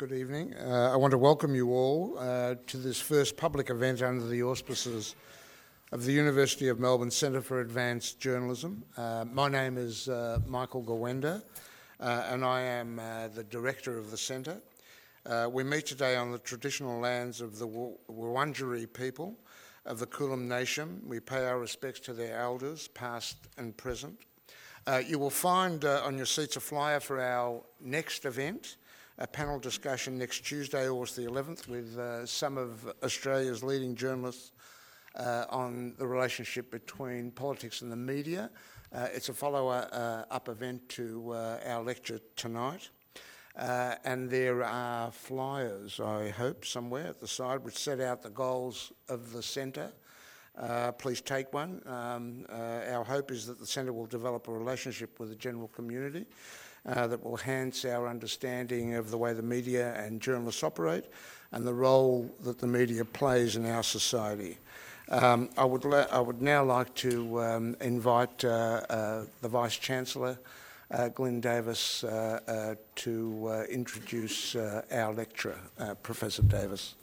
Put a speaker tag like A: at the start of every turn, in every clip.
A: Good evening. I want to welcome you all to this first public event under the auspices of the University of Melbourne Centre for Advanced Journalism. My name is Michael Gawenda, and I am the director of the centre. We meet today on the traditional lands of the Wurundjeri people of the Kulin Nation. We pay our respects to their elders, past and present. You will find on your seats a flyer for our next event, a panel discussion next Tuesday, August the 11th, with some of Australia's leading journalists on the relationship between politics and the media. It's a follow-up event to our lecture tonight. And there are flyers, I hope, somewhere at the side, which set out the goals of the centre. Please take one. Our hope is that the centre will develop a relationship with the general community that will enhance our understanding of the way the media and journalists operate and the role that the media plays in our society. I would now like to invite the Vice-Chancellor, Glyn Davis, to introduce our lecturer, Professor Davis.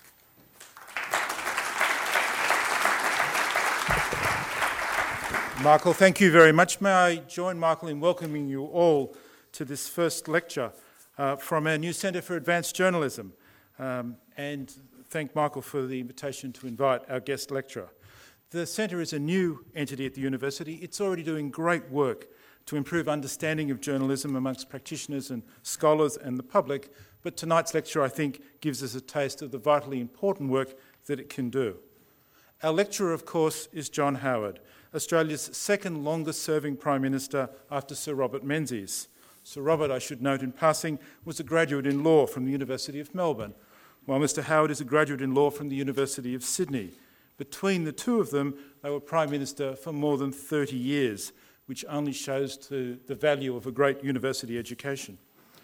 B: Michael, thank you very much. May I join Michael in welcoming you all to this first lecture from our new Centre for Advanced Journalism, and thank Michael for the invitation to invite our guest lecturer. The Centre is a new entity at the university. It's already doing great work to improve understanding of journalism amongst practitioners and scholars and the public, but tonight's lecture, I think, gives us a taste of the vitally important work that it can do. Our lecturer, of course, is John Howard, Australia's second longest-serving Prime Minister after Sir Robert Menzies. Sir Robert, I should note in passing, was a graduate in law from the University of Melbourne, while Mr Howard is a graduate in law from the University of Sydney. Between the two of them, they were Prime Minister for more than 30 years, which only shows to the value of a great university education.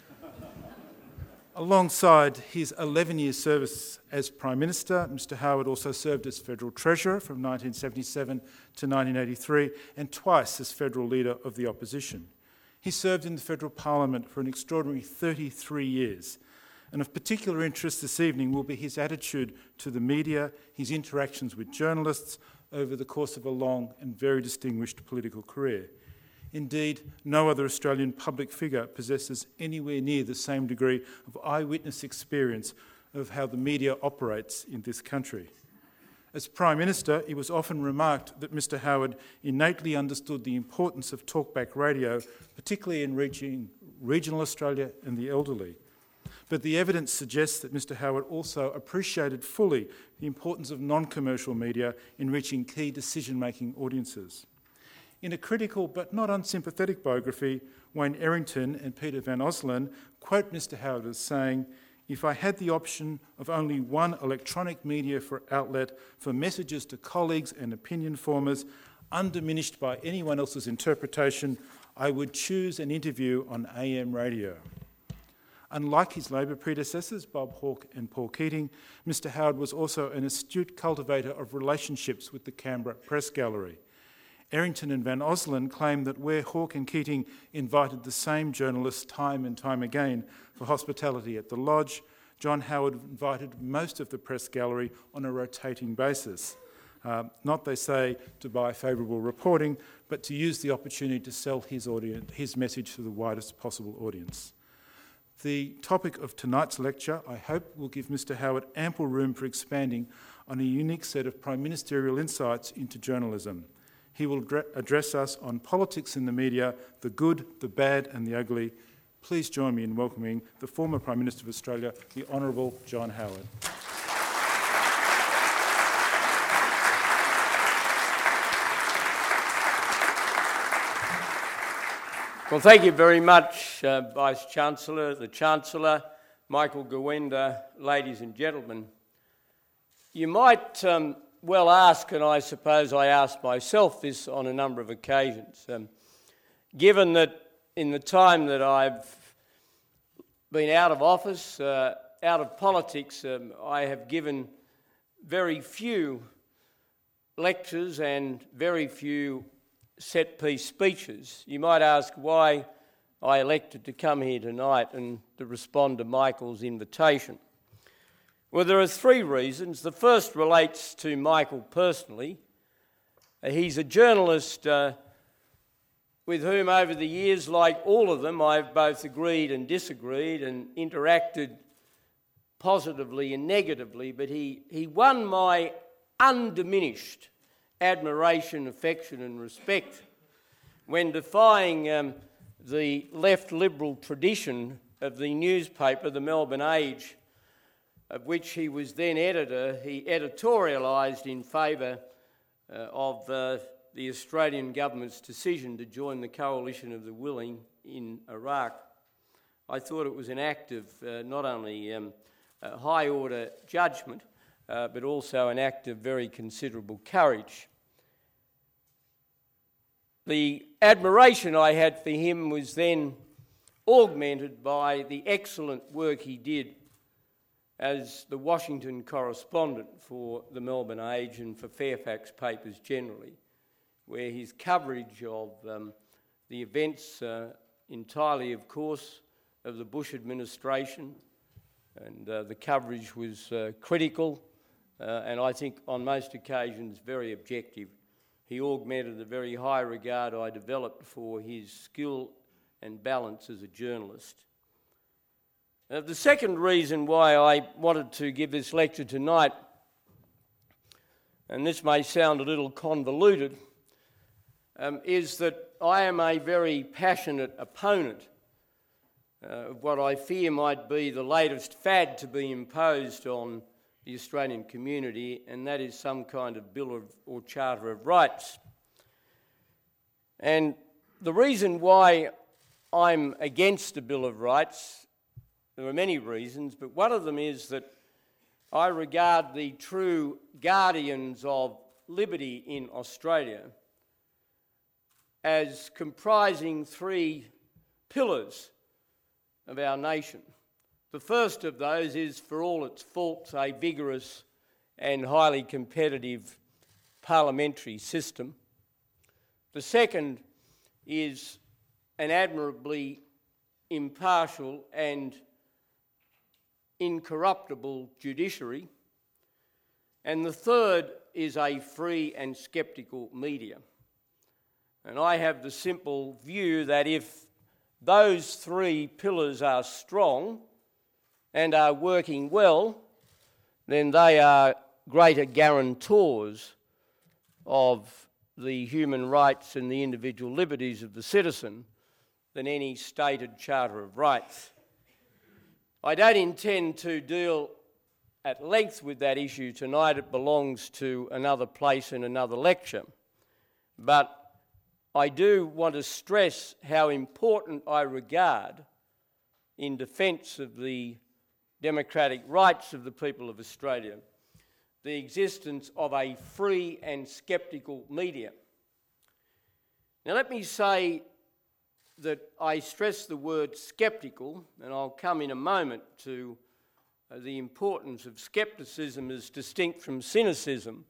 B: Alongside his 11 years service as Prime Minister, Mr Howard also served as Federal Treasurer from 1977 to 1983 and twice as Federal Leader of the Opposition. He served in the Federal Parliament for an extraordinary 33 years. And of particular interest this evening will be his attitude to the media, his interactions with journalists over the course of a long and very distinguished political career. Indeed, no other Australian public figure possesses anywhere near the same degree of eyewitness experience of how the media operates in this country. As Prime Minister, it was often remarked that Mr Howard innately understood the importance of talkback radio, particularly in reaching regional Australia and the elderly. But the evidence suggests that Mr Howard also appreciated fully the importance of non-commercial media in reaching key decision-making audiences. In a critical but not unsympathetic biography, Wayne Errington and Peter Van Oslen quote Mr Howard as saying, "If I had the option of only one electronic media outlet for messages to colleagues and opinion formers, undiminished by anyone else's interpretation, I would choose an interview on AM radio." Unlike his Labor predecessors, Bob Hawke and Paul Keating, Mr Howard was also an astute cultivator of relationships with the Canberra Press Gallery. Errington and Van Oslen claim that where Hawke and Keating invited the same journalists time and time again for hospitality at the Lodge, John Howard invited most of the Press Gallery on a rotating basis. Not, they say, to buy favourable reporting, but to use the opportunity to sell his message to the widest possible audience. The topic of tonight's lecture, I hope, will give Mr Howard ample room for expanding on a unique set of prime ministerial insights into journalism. He will address us on politics in the media, the good, the bad and the ugly. Please join me in welcoming the former Prime Minister of Australia, the Honourable John Howard.
C: Well, thank you very much, Vice-Chancellor, the Chancellor, Michael Gawenda, ladies and gentlemen. You might well ask, and I suppose I asked myself this on a number of occasions, given that in the time that I've been out of office, out of politics, I have given very few lectures and very few set-piece speeches. You might ask why I elected to come here tonight and to respond to Michael's invitation? Well, there are three reasons. The first relates to Michael personally. He's a journalist with whom over the years, like all of them, I've both agreed and disagreed and interacted positively and negatively, but he won my undiminished admiration, affection and respect when defying the left Liberal tradition of the newspaper, the Melbourne Age, of which he was then editor. He editorialised in favour of the Australian government's decision to join the coalition of the willing in Iraq. I thought it was an act of not only high-order judgment, but also an act of very considerable courage. The admiration I had for him was then augmented by the excellent work he did as the Washington correspondent for the Melbourne Age and for Fairfax papers generally, where his coverage of the events entirely, of course, of the Bush administration, and the coverage was critical and I think on most occasions very objective. He augmented the very high regard I developed for his skill and balance as a journalist. The second reason why I wanted to give this lecture tonight, and this may sound a little convoluted, is that I am a very passionate opponent of what I fear might be the latest fad to be imposed on the Australian community, and that is some kind of Bill or Charter of Rights. And the reason why I'm against the Bill of Rights, there are many reasons, but one of them is that I regard the true guardians of liberty in Australia as comprising three pillars of our nation. The first of those is, for all its faults, a vigorous and highly competitive parliamentary system. The second is an admirably impartial and incorruptible judiciary. And the third is a free and sceptical media. And I have the simple view that if those three pillars are strong and are working well, then they are greater guarantors of the human rights and the individual liberties of the citizen than any stated Charter of Rights. I don't intend to deal at length with that issue tonight. It belongs to another place in another lecture. But I do want to stress how important I regard, in defence of the democratic rights of the people of Australia, the existence of a free and sceptical media. Now let me say that I stress the word sceptical, and I'll come in a moment to the importance of scepticism as distinct from cynicism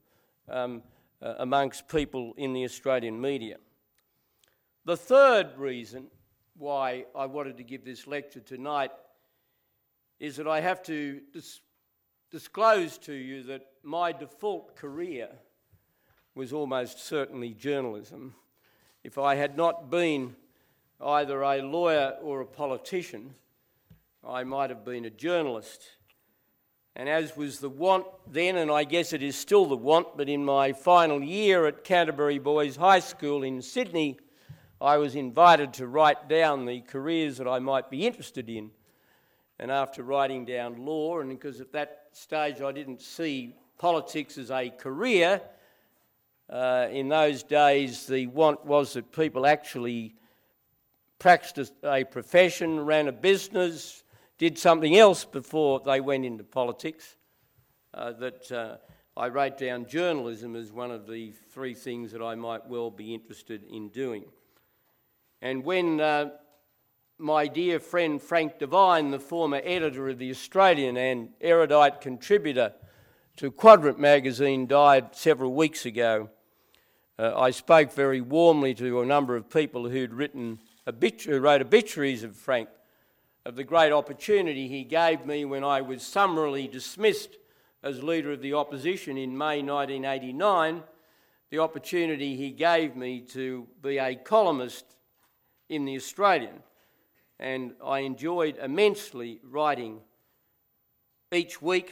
C: amongst people in the Australian media. The third reason why I wanted to give this lecture tonight is that I have to disclose to you that my default career was almost certainly journalism. If I had not been either a lawyer or a politician, I might have been a journalist. And as was the want then, and I guess it is still the want, but in my final year at Canterbury Boys High School in Sydney, I was invited to write down the careers that I might be interested in. And after writing down law, and because at that stage I didn't see politics as a career, in those days the want was that people actually practiced a profession, ran a business, did something else before they went into politics, I wrote down journalism as one of the three things that I might well be interested in doing. And when my dear friend Frank Devine, the former editor of The Australian and erudite contributor to Quadrant magazine, died several weeks ago, I spoke very warmly to a number of people who'd written who wrote obituaries of Frank, of the great opportunity he gave me when I was summarily dismissed as Leader of the Opposition in May 1989, the opportunity he gave me to be a columnist in The Australian. And I enjoyed immensely writing each week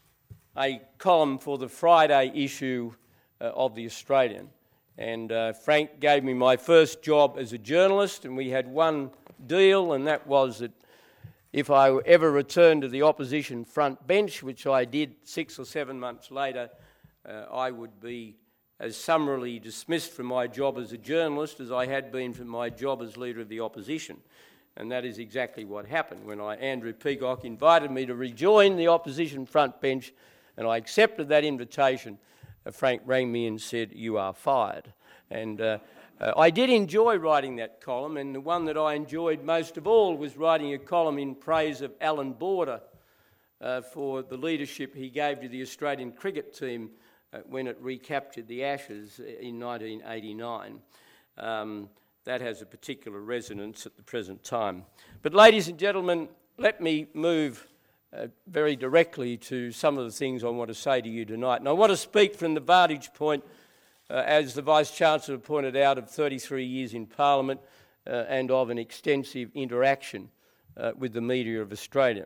C: a column for the Friday issue of The Australian. And Frank gave me my first job as a journalist, and we had one deal, and that was that if I ever returned to the opposition front bench, which I did 6 or 7 months later, I would be as summarily dismissed from my job as a journalist as I had been from my job as Leader of the Opposition. And that is exactly what happened when Andrew Peacock invited me to rejoin the opposition front bench, and I accepted that invitation. Frank rang me and said, "You are fired." And I did enjoy writing that column, and the one that I enjoyed most of all was writing a column in praise of Alan Border for the leadership he gave to the Australian cricket team when it recaptured the Ashes in 1989. That has a particular resonance at the present time. But ladies and gentlemen, let me move very directly to some of the things I want to say to you tonight. And I want to speak from the vantage point, as the Vice-Chancellor pointed out, of 33 years in Parliament and of an extensive interaction with the media of Australia.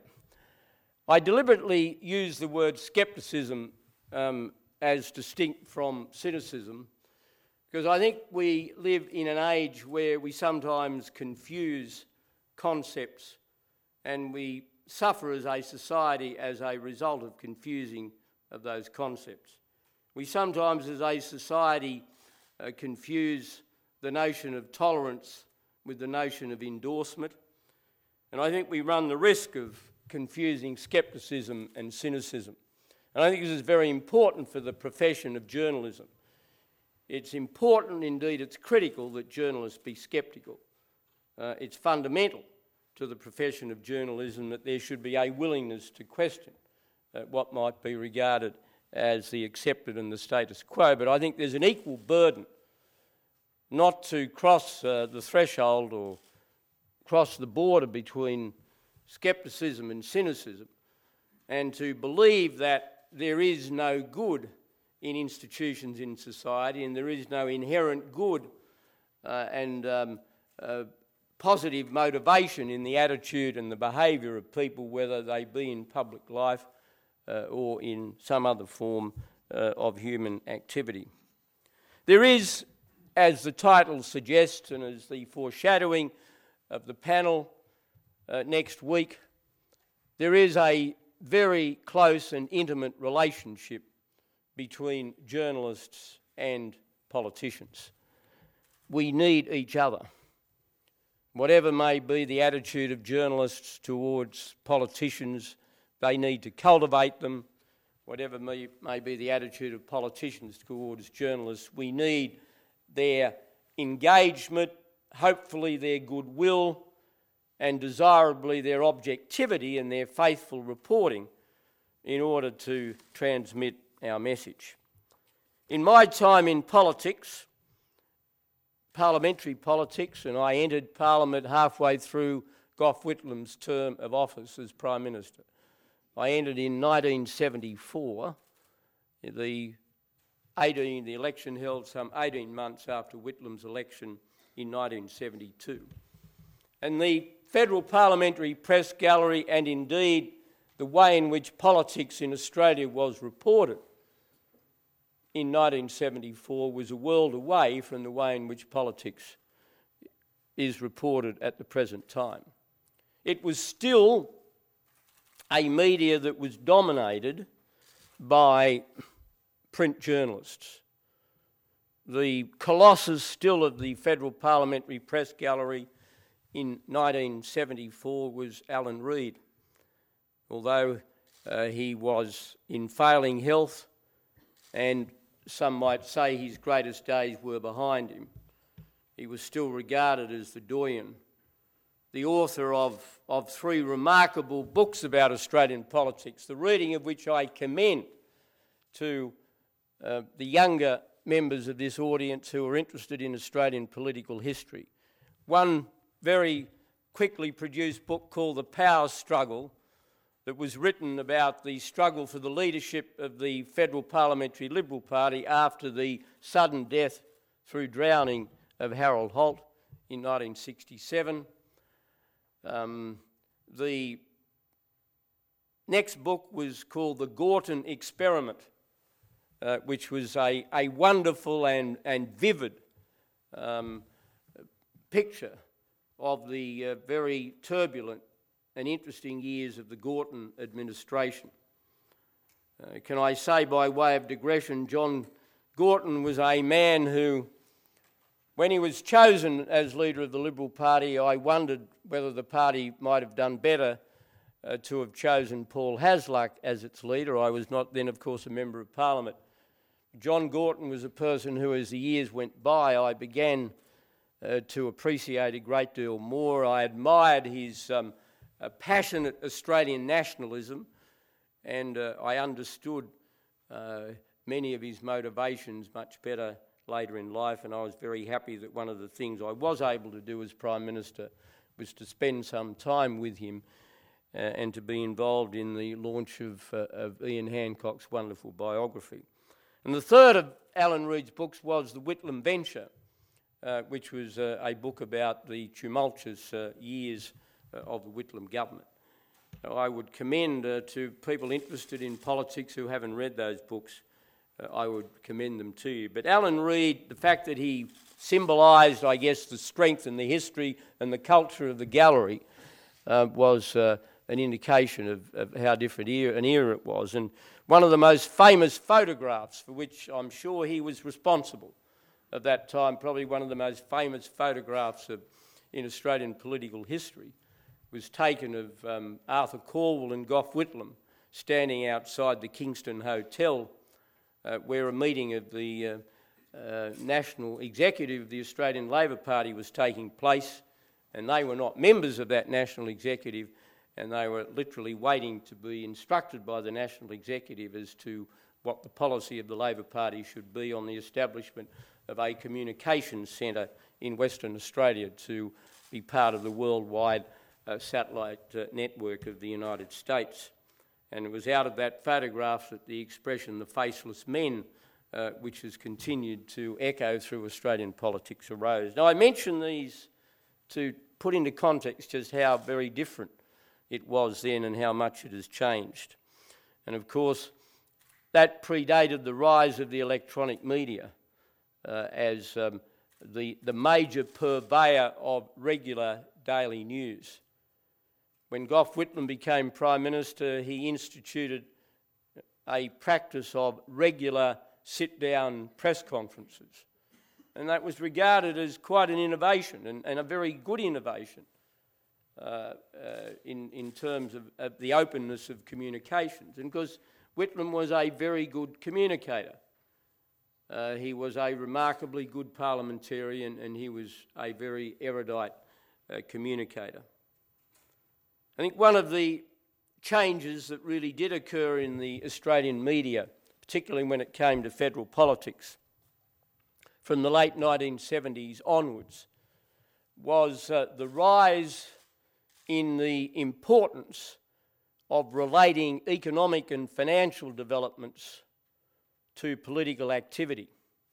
C: I deliberately use the word scepticism as distinct from cynicism because I think we live in an age where we sometimes confuse concepts and we suffer as a society as a result of confusing of those concepts. We sometimes as a society confuse the notion of tolerance with the notion of endorsement, and I think we run the risk of confusing scepticism and cynicism. And I think this is very important for the profession of journalism. It's important, indeed it's critical, that journalists be sceptical. It's fundamental to the profession of journalism that there should be a willingness to question what might be regarded as the accepted and the status quo. But I think there's an equal burden not to cross the threshold or cross the border between scepticism and cynicism, and to believe that there is no good in institutions in society and there is no inherent good and positive motivation in the attitude and the behaviour of people, whether they be in public life or in some other form of human activity. There is, as the title suggests and as the foreshadowing of the panel next week, there is a very close and intimate relationship between journalists and politicians. We need each other. Whatever may be the attitude of journalists towards politicians, they need to cultivate them. Whatever may be the attitude of politicians towards journalists, we need their engagement, hopefully their goodwill, and desirably their objectivity and their faithful reporting in order to transmit our message. In my time in politics, parliamentary politics, and I entered Parliament halfway through Gough Whitlam's term of office as Prime Minister. I entered in 1974, the election held some 18 months after Whitlam's election in 1972. And the Federal Parliamentary Press Gallery, and indeed the way in which politics in Australia was reported in 1974, was a world away from the way in which politics is reported at the present time. It was still a media that was dominated by print journalists. The colossus still of the Federal Parliamentary Press Gallery in 1974 was Alan Reid. Although he was in failing health, and some might say his greatest days were behind him, he was still regarded as the doyen, the author of 3 remarkable books about Australian politics, the reading of which I commend to the younger members of this audience who are interested in Australian political history. One very quickly produced book called The Power Struggle, that was written about the struggle for the leadership of the Federal Parliamentary Liberal Party after the sudden death through drowning of Harold Holt in 1967. The next book was called The Gorton Experiment, which was a wonderful and vivid picture of the very turbulent and interesting years of the Gorton administration. Can I say, by way of digression, John Gorton was a man who, when he was chosen as leader of the Liberal Party, I wondered whether the party might have done better to have chosen Paul Hasluck as its leader. I was not then, of course, a Member of Parliament. John Gorton was a person who, as the years went by, I began to appreciate a great deal more. I admired his passionate Australian nationalism, and I understood many of his motivations much better later in life, and I was very happy that one of the things I was able to do as Prime Minister was to spend some time with him and to be involved in the launch of Ian Hancock's wonderful biography. And the third of Alan Reid's books was The Whitlam Venture, which was a book about the tumultuous years of the Whitlam government. I would commend to people interested in politics who haven't read those books, I would commend them to you. But Alan Reid, the fact that he symbolised, I guess, the strength and the history and the culture of the gallery was an indication of how different an era it was. And one of the most famous photographs for which I'm sure he was responsible at that time, probably one of the most famous photographs in Australian political history, was taken of Arthur Calwell and Gough Whitlam standing outside the Kingston Hotel where a meeting of the National Executive of the Australian Labor Party was taking place, and they were not members of that National Executive, and they were literally waiting to be instructed by the National Executive as to what the policy of the Labor Party should be on the establishment of a communications centre in Western Australia to be part of the worldwide satellite network of the United States. And it was out of that photograph that the expression "the faceless men," which has continued to echo through Australian politics, arose. Now, I mention these to put into context just how very different it was then and how much it has changed. And of course, that predated the rise of the electronic media as the major purveyor of regular daily news. When Gough Whitlam became Prime Minister, he instituted a practice of regular sit-down press conferences. And that was regarded as quite an innovation and a very good innovation in terms of the openness of communications. And because Whitlam was a very good communicator. He was a remarkably good parliamentarian, and he was a very erudite communicator. I think one of the changes that really did occur in the Australian media, particularly when it came to federal politics, from the late 1970s onwards, was the rise in the importance of relating economic and financial developments to political activity.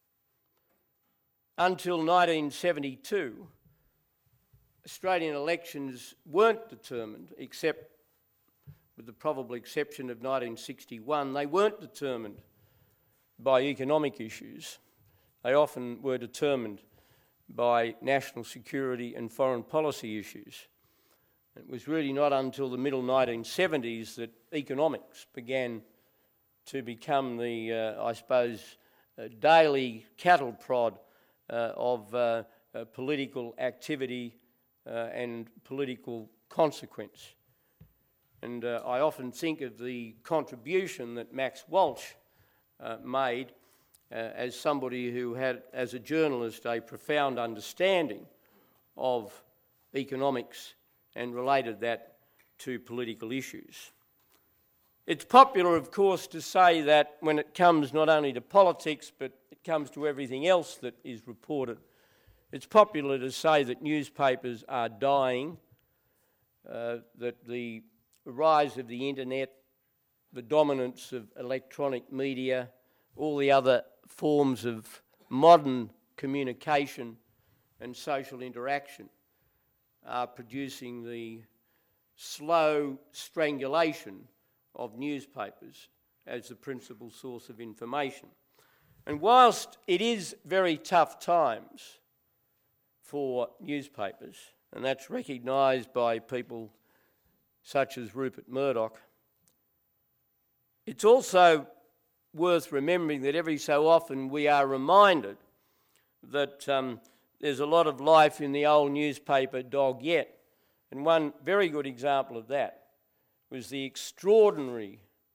C: Until 1972, Australian elections weren't determined, except with the probable exception of 1961, they weren't determined by economic issues. They often were determined by national security and foreign policy issues. It was really not until the middle 1970s that economics began to become the, I suppose, daily cattle prod of political activity and political consequence. And I often think of the contribution that Max Walsh made as somebody who had, as a journalist, a profound understanding of economics and related that to political issues. It's popular, of course, to say that when it comes not only to politics, but it comes to everything else that is reported It's popular to say that newspapers are dying, that the rise of the internet, the dominance of electronic media, all the other forms of modern communication and social interaction are producing the slow strangulation of newspapers as the principal source of information. And whilst it is very tough times for newspapers, and that's recognised by people such as Rupert Murdoch, it's also worth remembering that every so often we are reminded that there's a lot of life in the old newspaper dog yet. And one very good example of that was the extraordinary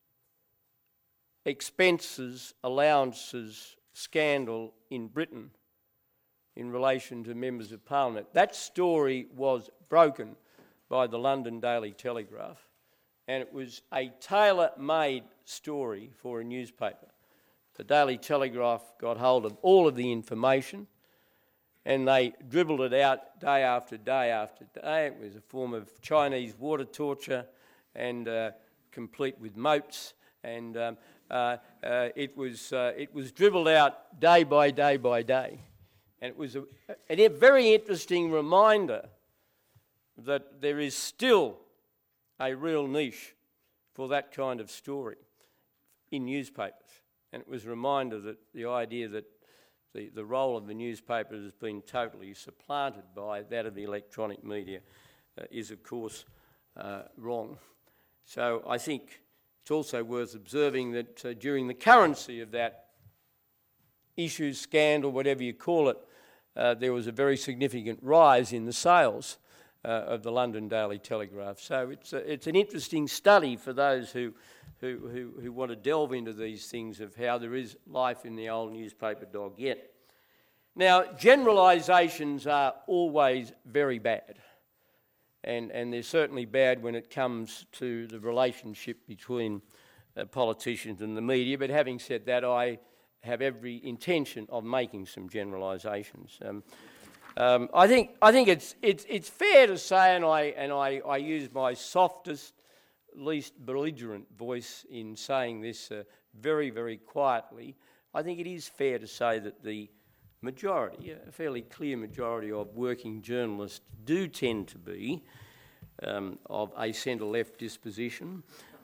C: expenses, allowances scandal in Britain in relation to members of Parliament. That story was broken by the London Daily Telegraph, and it was a tailor-made story for a newspaper. The Daily Telegraph got hold of all of the information and they dribbled it out day after day after day. It was a form of Chinese water torture and complete with moats, and it was dribbled out day by day by day. And it was a very interesting reminder that there is still a real niche for that kind of story in newspapers. And it was a reminder that the idea that the role of the newspaper has been totally supplanted by that of the electronic media is, of course, wrong. So I think it's also worth observing that during the currency of that issue, scandal, whatever you call it, there was a very significant rise in the sales of the London Daily Telegraph. So it's an interesting study for those who want to delve into these things of how there is life in the old newspaper dog yet. Now, generalisations are always very bad, and they're certainly bad when it comes to the relationship between politicians and the media. But having said that, I have every intention of making some generalisations. I think it's fair to say, and I use my softest, least belligerent voice in saying this very, very quietly. I think it is fair to say that the majority, a fairly clear majority of working journalists do tend to be of a centre-left disposition.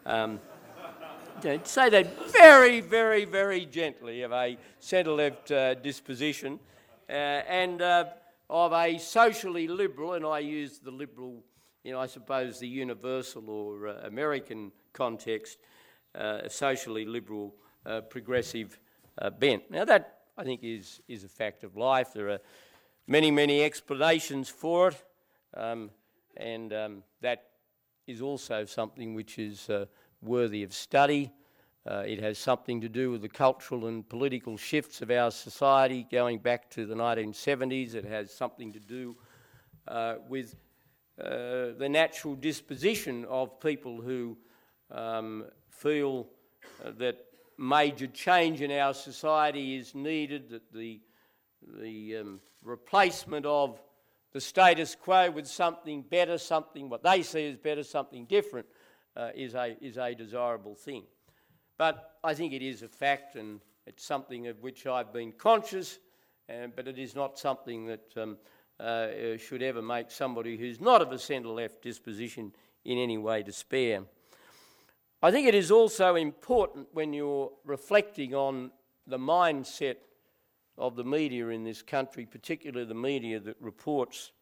C: To say that very, very, very gently, of a centre-left disposition, and of a socially liberal, and I use the liberal, I suppose the universal or American context, socially liberal, progressive bent. Now that, I think, is a fact of life. There are many, many explanations for it, and that is also something which is worthy of study. It has something to do with the cultural and political shifts of our society going back to the 1970s. It has something to do with the natural disposition of people who feel that major change in our society is needed, that the replacement of the status quo with something better, something what they see as better, something different, is a desirable thing. But I think it is a fact, and it's something of which I've been conscious, but it is not something that should ever make somebody who's not of a centre-left disposition in any way despair. I think it is also important when you're reflecting on the mindset of the media in this country, particularly the media that reports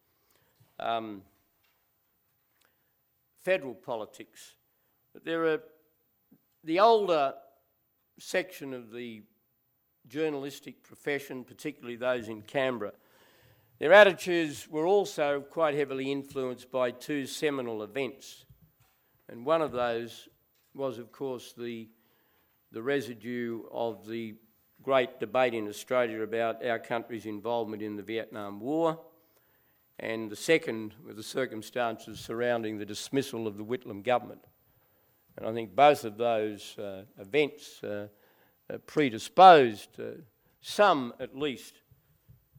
C: federal politics, that there are the older section of the journalistic profession, particularly those in Canberra, their attitudes were also quite heavily influenced by two seminal events. And one of those was, of course, the residue of the great debate in Australia about our country's involvement in the Vietnam War, and the second were the circumstances surrounding the dismissal of the Whitlam government. And I think both of those events predisposed some, at least,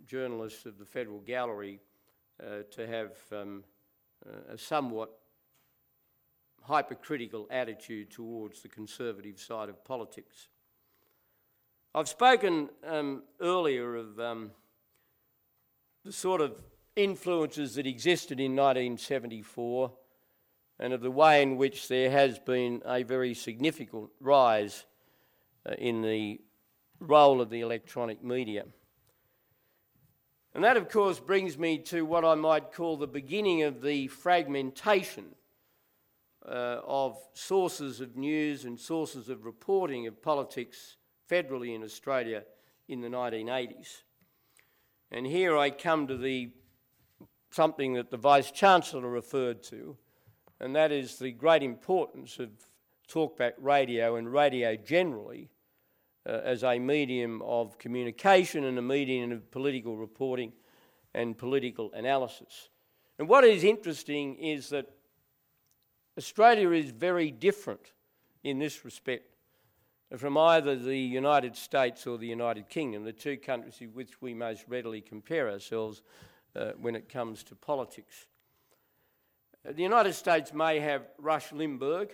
C: journalists of the Federal Gallery to have a somewhat hypercritical attitude towards the conservative side of politics. I've spoken earlier of the sort of influences that existed in 1974 and of the way in which there has been a very significant rise in the role of the electronic media. And that, of course, brings me to what I might call the beginning of the fragmentation of sources of news and sources of reporting of politics federally in Australia in the 1980s. And here I come to something that the Vice-Chancellor referred to, and that is the great importance of talkback radio and radio generally as a medium of communication and a medium of political reporting and political analysis. And what is interesting is that Australia is very different in this respect from either the United States or the United Kingdom, the two countries with which we most readily compare ourselves when it comes to politics. The United States may have Rush Limbaugh,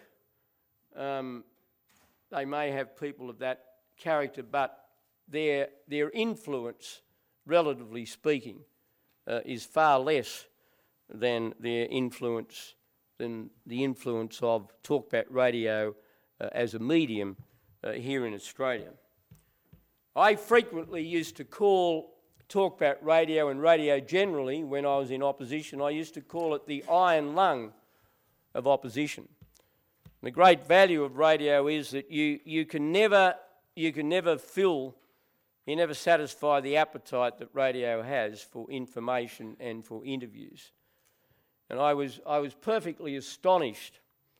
C: they may have people of that character, but their influence, relatively speaking, is far less than the influence of talkback radio as a medium here in Australia. I frequently used to call talkback radio and radio generally, when I was in opposition, I used to call it the iron lung of opposition. The great value of radio is that you can never satisfy the appetite that radio has for information and for interviews. And I was perfectly astonished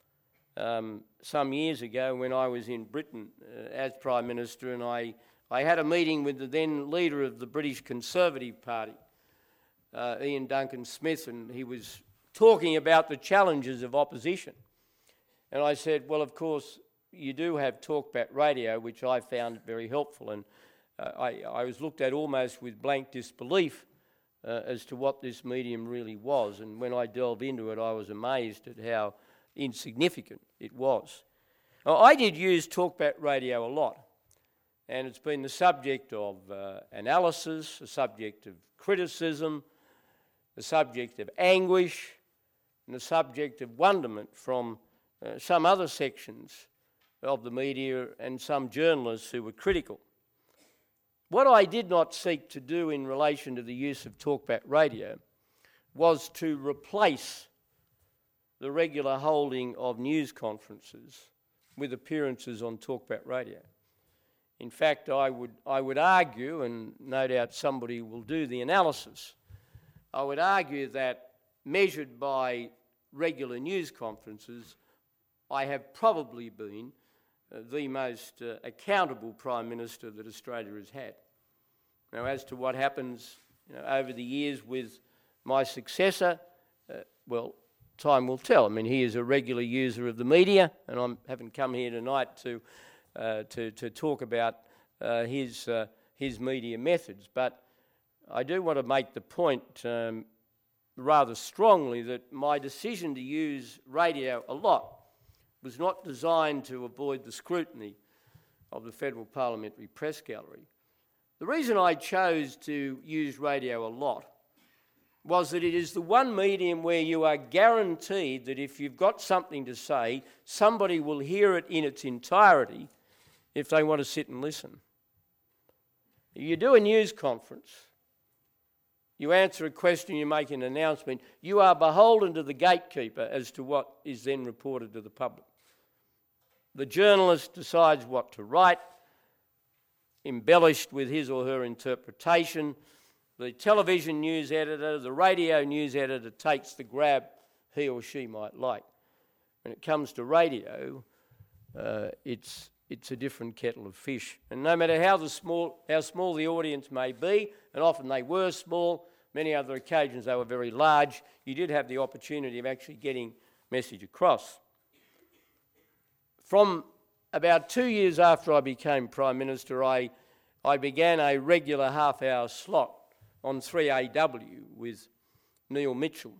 C: some years ago when I was in Britain as Prime Minister, and I had a meeting with the then leader of the British Conservative Party, Ian Duncan Smith, and he was talking about the challenges of opposition. And I said, well, of course, you do have talkback radio, which I found very helpful, and I was looked at almost with blank disbelief as to what this medium really was. And when I delved into it, I was amazed at how insignificant it was. Now, I did use talkback radio a lot, and it's been the subject of analysis, the subject of criticism, the subject of anguish, and the subject of wonderment from some other sections of the media and some journalists who were critical. What I did not seek to do in relation to the use of talkback radio was to replace the regular holding of news conferences with appearances on talkback radio. In fact, I would argue, and no doubt somebody will do the analysis, I would argue that measured by regular news conferences, I have probably been the most accountable Prime Minister that Australia has had. Now, as to what happens over the years with my successor, well, time will tell. I mean, he is a regular user of the media, and I haven't come here tonight to talk about his media methods, but I do want to make the point rather strongly that my decision to use radio a lot was not designed to avoid the scrutiny of the Federal Parliamentary Press Gallery. The reason I chose to use radio a lot was that it is the one medium where you are guaranteed that if you've got something to say, somebody will hear it in its entirety if they want to sit and listen. You do a news conference, you answer a question, you make an announcement, you are beholden to the gatekeeper as to what is then reported to the public. The journalist decides what to write, embellished with his or her interpretation. The television news editor, the radio news editor takes the grab he or she might like. When it comes to radio, it's a different kettle of fish. And no matter how small the audience may be, and often they were small, many other occasions they were very large, you did have the opportunity of actually getting message across. From about 2 years after I became Prime Minister, I began a regular half-hour slot on 3AW with Neil Mitchell,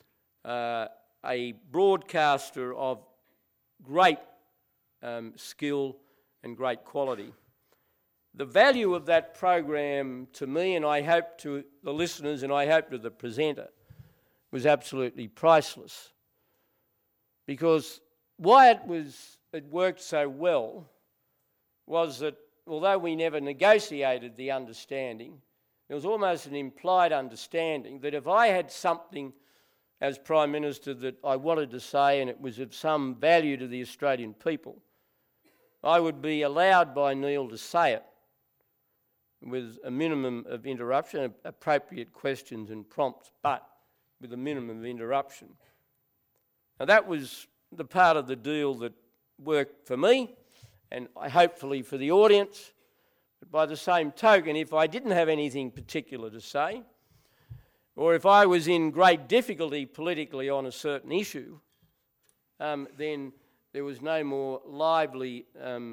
C: a broadcaster of great skill and great quality. The value of that program to me, and I hope to the listeners, and I hope to the presenter, was absolutely priceless. Because why it worked so well was that although we never negotiated the understanding, there was almost an implied understanding that if I had something as Prime Minister that I wanted to say and it was of some value to the Australian people, I would be allowed by Neil to say it with a minimum of interruption, appropriate questions and prompts, but with a minimum of interruption. Now that was the part of the deal that worked for me and hopefully for the audience. But by the same token, if I didn't have anything particular to say, or if I was in great difficulty politically on a certain issue, then there was no more lively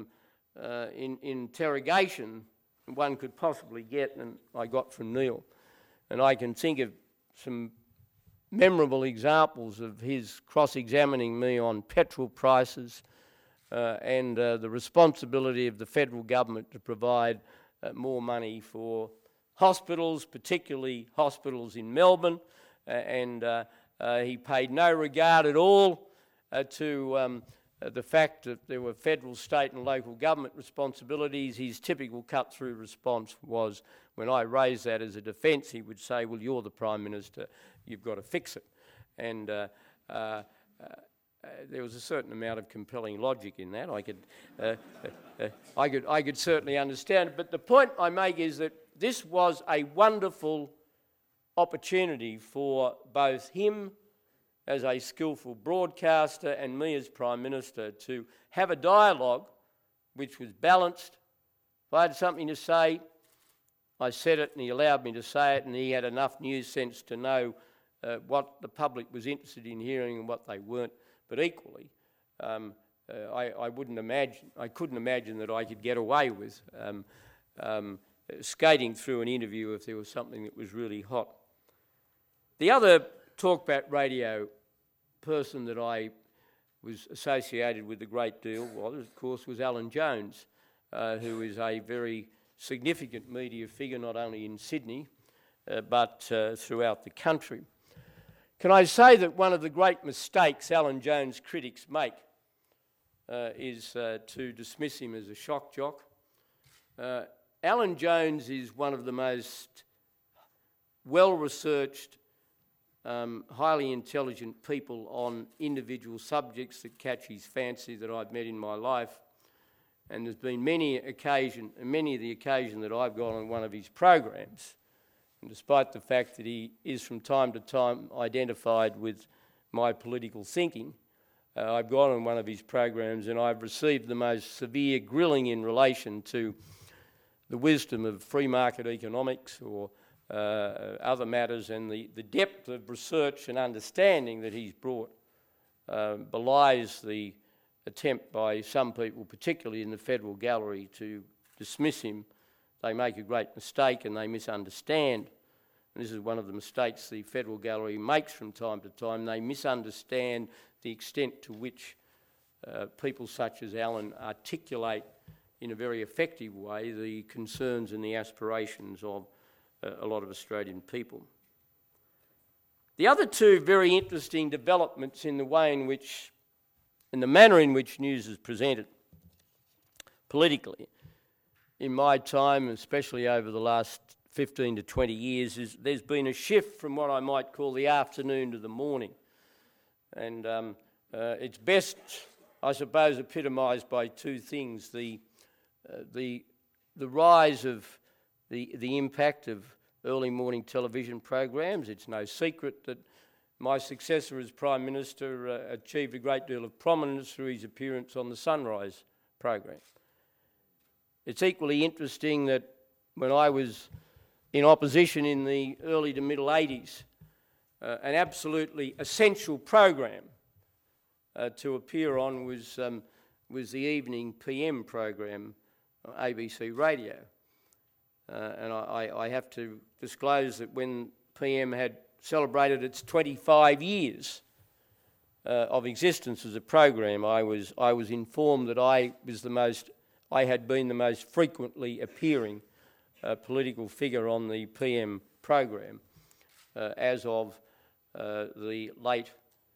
C: interrogation one could possibly get than I got from Neil. And I can think of some memorable examples of his cross-examining me on petrol prices and the responsibility of the federal government to provide more money for hospitals, particularly hospitals in Melbourne, and he paid no regard at all to the fact that there were federal, state and local government responsibilities. His typical cut-through response was, when I raised that as a defence, he would say, well, you're the Prime Minister, you've got to fix it. And there was a certain amount of compelling logic in that. I could certainly understand it. But the point I make is that this was a wonderful opportunity for both him as a skillful broadcaster and me as Prime Minister to have a dialogue which was balanced. If I had something to say, I said it and he allowed me to say it, and he had enough news sense to know what the public was interested in hearing and what they weren't. But equally, I couldn't imagine that I could get away with skating through an interview if there was something that was really hot. The other Talkback Radio person that I was associated with a great deal was Alan Jones, who is a very significant media figure not only in Sydney but throughout the country. Can I say that one of the great mistakes Alan Jones critics make is to dismiss him as a shock jock? Alan Jones is one of the most well-researched, highly intelligent people on individual subjects that catch his fancy that I've met in my life. And there's been many of the occasions that I've gone on one of his programs, and despite the fact that he is from time to time identified with my political thinking, I've gone on one of his programs and I've received the most severe grilling in relation to the wisdom of free market economics or other matters, and the depth of research and understanding that he's brought belies the attempt by some people, particularly in the Federal Gallery, to dismiss him. They make a great mistake and they misunderstand. And this is one of the mistakes the Federal Gallery makes from time to time. They misunderstand the extent to which people such as Alan articulate in a very effective way the concerns and the aspirations of a lot of Australian people. The other two very interesting developments in the way in which, in the manner in which news is presented politically in my time, especially over the last 15 to 20 years, is there's been a shift from what I might call the afternoon to the morning. And it's best, I suppose, epitomised by two things: the rise of the impact of early morning television programs. It's no secret that my successor as Prime Minister achieved a great deal of prominence through his appearance on the Sunrise program. It's equally interesting that when I was in opposition in the early to middle 80s, an absolutely essential program to appear on was the evening PM program on ABC Radio. and I have to disclose that when PM had celebrated its 25 years of existence as a program, I was informed that I had been the most frequently appearing political figure on the PM program as of the late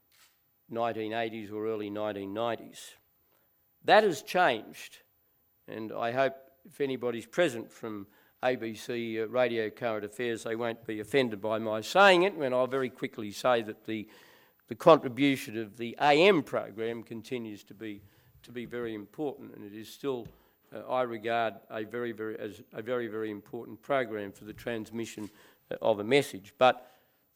C: 1980s or early 1990s. That has changed, and I hope if anybody's present from ABC Radio Current Affairs, they won't be offended by my saying it, and I'll very quickly say that the contribution of the AM program continues to be very important, and it is still, I regard, as a very important program for the transmission of a message. But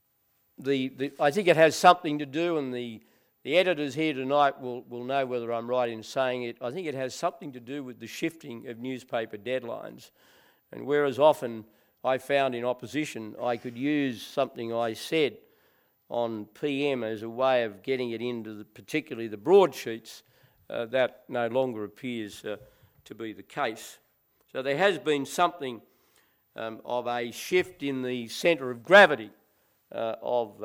C: I think it has something to do, and the editors here tonight will know whether I'm right in saying it. I think it has something to do with the shifting of newspaper deadlines. And whereas often I found in opposition I could use something I said on PM as a way of getting it into particularly the broadsheets, that no longer appears to be the case. So there has been something of a shift in the centre of gravity of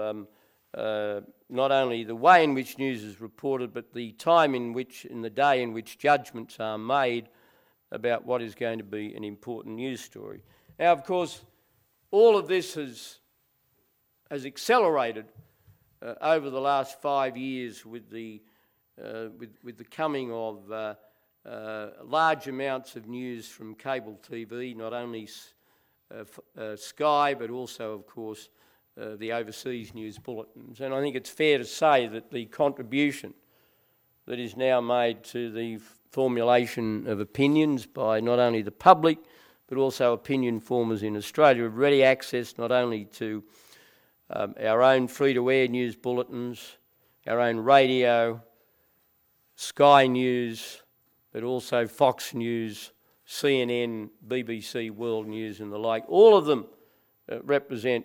C: not only the way in which news is reported, but the time in the day in which judgments are made about what is going to be an important news story. Now, of course, all of this has accelerated over the last 5 years with the coming of large amounts of news from cable TV, not only Sky, but also, of course, the overseas news bulletins. And I think it's fair to say that the contribution that is now made to the formulation of opinions by not only the public, but also opinion formers in Australia have ready access not only to our own free-to-air news bulletins, our own radio, Sky News, but also Fox News, CNN, BBC World News and the like. All of them represent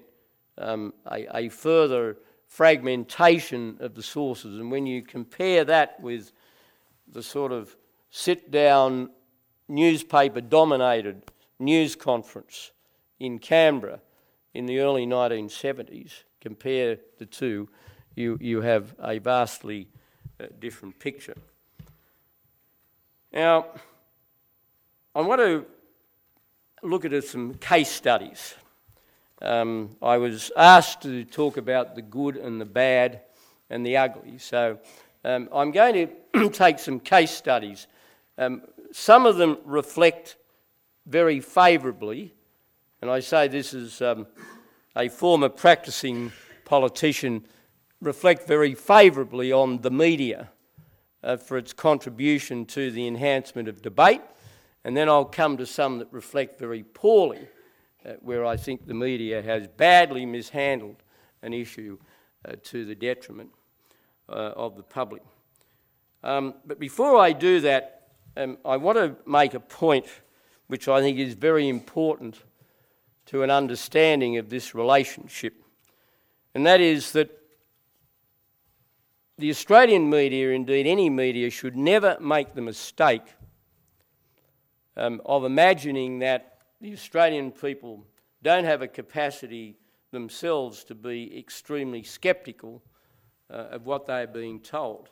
C: a further fragmentation of the sources, and when you compare that with the sort of sit-down newspaper-dominated news conference in Canberra in the early 1970s, compare the two, you have a vastly different picture. Now, I want to look at some case studies. I was asked to talk about the good and the bad and the ugly. So I'm going to take some case studies. Some of them reflect very favourably, and I say this as a former practising politician, reflect very favourably on the media for its contribution to the enhancement of debate, and then I'll come to some that reflect very poorly where I think the media has badly mishandled an issue to the detriment of the public. But before I do that, I want to make a point which I think is very important to an understanding of this relationship, and that is that the Australian media, indeed any media, should never make the mistake of imagining that the Australian people don't have a capacity themselves to be extremely sceptical of what they are being told.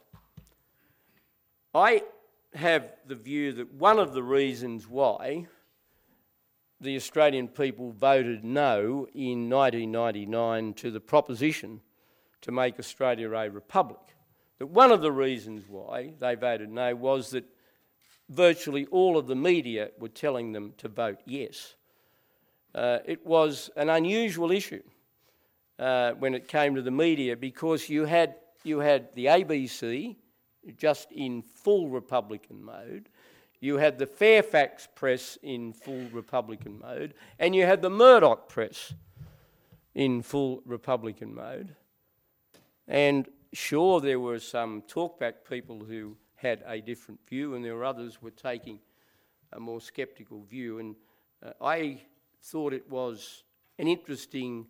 C: I have the view that one of the reasons why the Australian people voted no in 1999 to the proposition to make Australia a republic, that one of the reasons why they voted no was that virtually all of the media were telling them to vote yes. It was an unusual issue when it came to the media, because you had the ABC just in full Republican mode, you had the Fairfax press in full Republican mode, and you had the Murdoch press in full Republican mode. And sure, there were some talkback people who had a different view, and there were others who were taking a more sceptical view. And I thought it was an interesting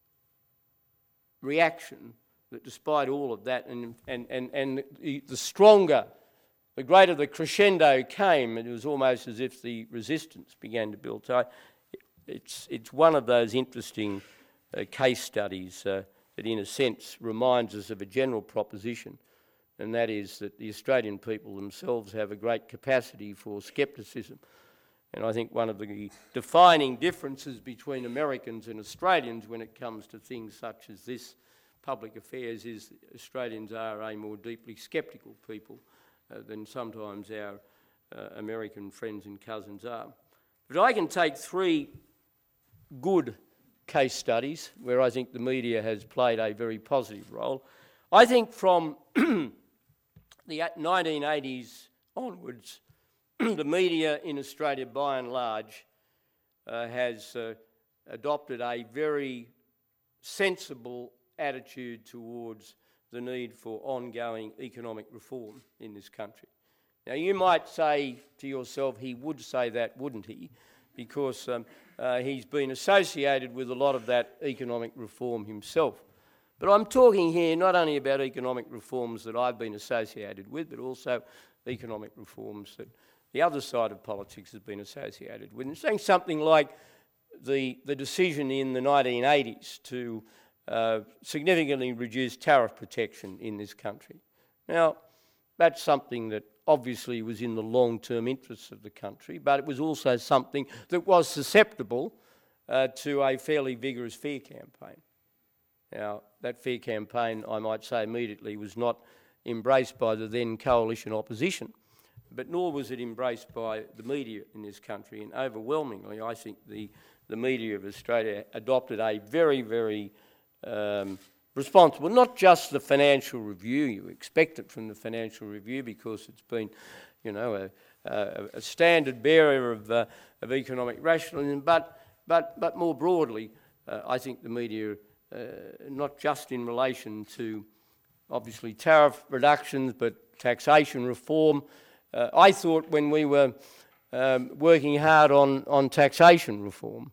C: reaction that despite all of that, and the stronger, the greater the crescendo came, it was almost as if the resistance began to build. So it's one of those interesting case studies that in a sense reminds us of a general proposition, and that is that the Australian people themselves have a great capacity for scepticism. And I think one of the defining differences between Americans and Australians when it comes to things such as this, public affairs, is that Australians are a more deeply sceptical people than sometimes our American friends and cousins are. But I can take three good case studies where I think the media has played a very positive role. I think from the 1980s onwards, the media in Australia, by and large, has adopted a very sensible attitude towards the need for ongoing economic reform in this country. Now, you might say to yourself, he would say that, wouldn't he? Because he's been associated with a lot of that economic reform himself. But I'm talking here not only about economic reforms that I've been associated with, but also economic reforms that the other side of politics has been associated with. And saying something like the decision in the 1980s to significantly reduce tariff protection in this country. Now, that's something that obviously was in the long-term interests of the country, but it was also something that was susceptible to a fairly vigorous fear campaign. Now, that fear campaign, I might say immediately, was not embraced by the then coalition opposition, but nor was it embraced by the media in this country. And overwhelmingly, I think the media of Australia adopted a very, very responsible, not just the Financial Review. You expect it from the Financial Review because it's been, you know, a standard bearer of economic rationalism, but more broadly, I think the media, not just in relation to obviously tariff reductions, but taxation reform. I thought when we were working hard on taxation reform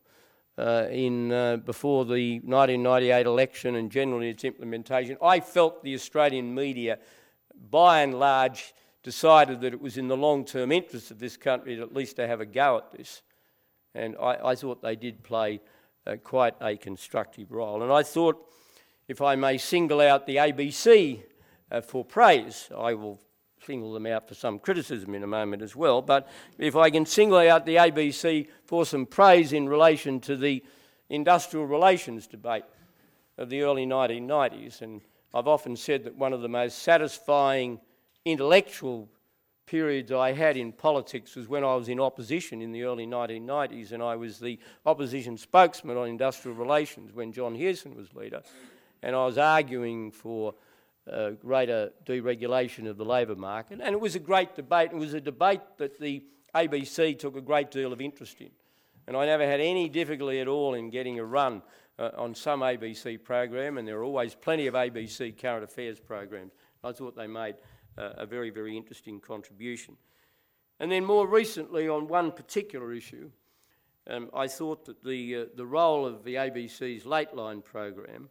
C: before the 1998 election and generally its implementation, I felt the Australian media, by and large, decided that it was in the long-term interest of this country at least to have a go at this. And I thought they did play quite a constructive role. And I thought, if I may single out the ABC for praise, I will single them out for some criticism in a moment as well, but if I can single out the ABC for some praise in relation to the industrial relations debate of the early 1990s, and I've often said that one of the most satisfying intellectual periods I had in politics was when I was in opposition in the early 1990s, and I was the opposition spokesman on industrial relations when John Hewson was leader, and I was arguing for greater deregulation of the labour market. And it was a great debate. It was a debate that the ABC took a great deal of interest in. And I never had any difficulty at all in getting a run on some ABC program, and there are always plenty of ABC current affairs programs. I thought they made a very, very interesting contribution. And then more recently, on one particular issue, I thought that the role of the ABC's Lateline program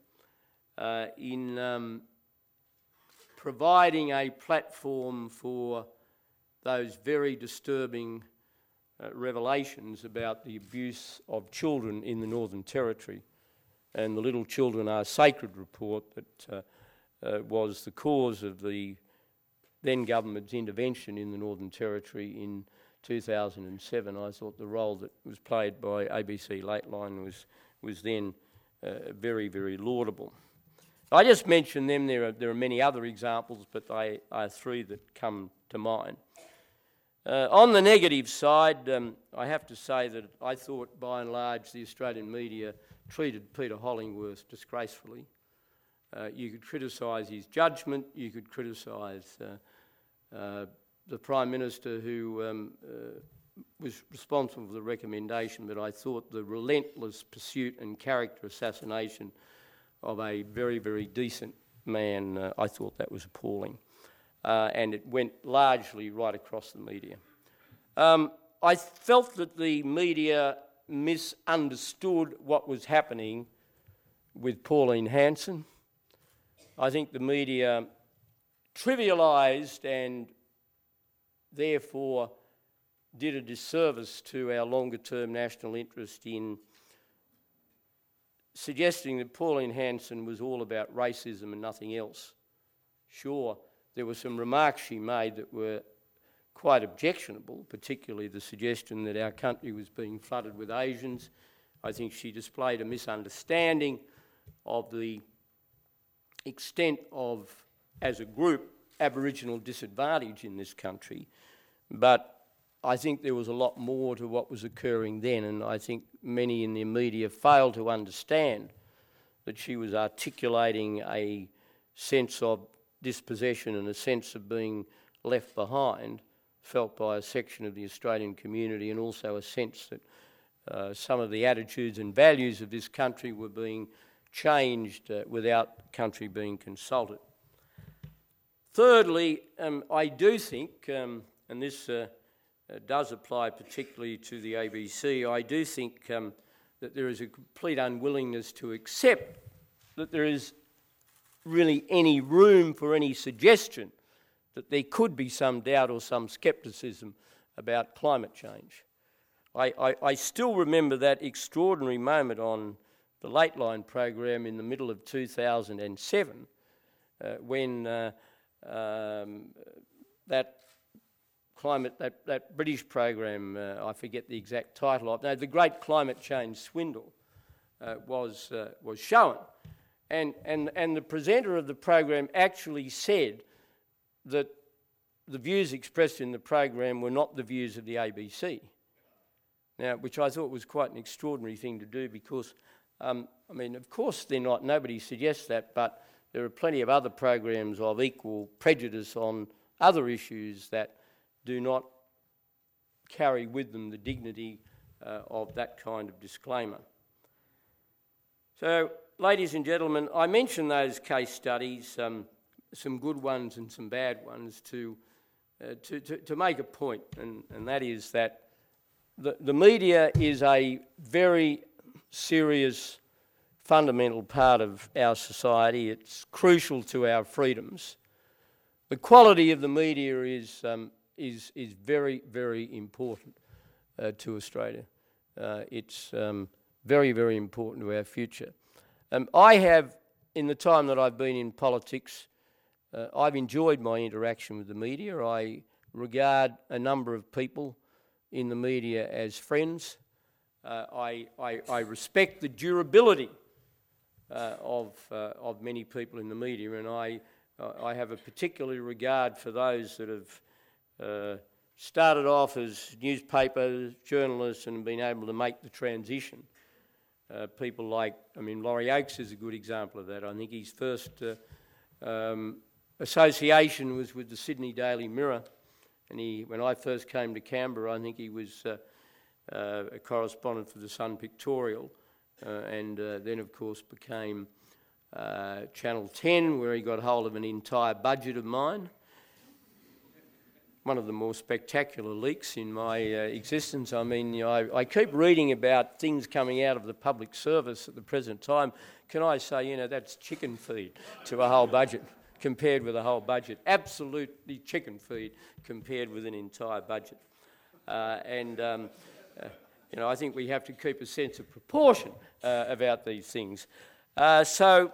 C: in providing a platform for those very disturbing revelations about the abuse of children in the Northern Territory and the Little Children Are Sacred report that was the cause of the then government's intervention in the Northern Territory in 2007. I thought the role that was played by ABC Lateline was then very, very laudable. I just mentioned them. There are many other examples, but they are three that come to mind. On the negative side, I have to say that I thought, by and large, the Australian media treated Peter Hollingworth disgracefully. You could criticise his judgment, you could criticise the Prime Minister who was responsible for the recommendation, but I thought the relentless pursuit and character assassination of a very, very decent man, I thought that was appalling. And it went largely right across the media. I felt that the media misunderstood what was happening with Pauline Hanson. I think the media trivialised and therefore did a disservice to our longer-term national interest in suggesting that Pauline Hanson was all about racism and nothing else. Sure, there were some remarks she made that were quite objectionable, particularly the suggestion that our country was being flooded with Asians. I think she displayed a misunderstanding of the extent of, as a group, Aboriginal disadvantage in this country. But I think there was a lot more to what was occurring then, and I think many in the media failed to understand that she was articulating a sense of dispossession and a sense of being left behind, felt by a section of the Australian community, and also a sense that some of the attitudes and values of this country were being changed without the country being consulted. Thirdly, I do think, and this does apply particularly to the ABC, I do think that there is a complete unwillingness to accept that there is really any room for any suggestion that there could be some doubt or some scepticism about climate change. I still remember that extraordinary moment on the Late Line program in the middle of 2007 when that British program, I forget the exact title of, no, the Great Climate Change Swindle was shown. And the presenter of the program actually said that the views expressed in the program were not the views of the ABC. Now, which I thought was quite an extraordinary thing to do because, I mean, of course they're not, nobody suggests that, but there are plenty of other programs of equal prejudice on other issues that do not carry with them the dignity of that kind of disclaimer. So, ladies and gentlemen, I mentioned those case studies, some good ones and some bad ones, to make a point, and that is that the media is a very serious, fundamental part of our society. It's crucial to our freedoms. The quality of the media is very, very important to Australia. It's very, very important to our future. I have, in the time that I've been in politics, I've enjoyed my interaction with the media. I regard a number of people in the media as friends. I respect the durability of many people in the media, and I have a particular regard for those that have started off as newspaper journalists and been able to make the transition. People like, Laurie Oakes is a good example of that. I think his first association was with the Sydney Daily Mirror, and when I first came to Canberra, I think he was a correspondent for the Sun Pictorial, and then of course became Channel 10, where he got hold of an entire budget of mine. One of the more spectacular leaks in my existence. I keep reading about things coming out of the public service at the present time. Can I say, that's chicken feed to a whole budget, compared with a whole budget. Absolutely chicken feed compared with an entire budget. I think we have to keep a sense of proportion about these things. But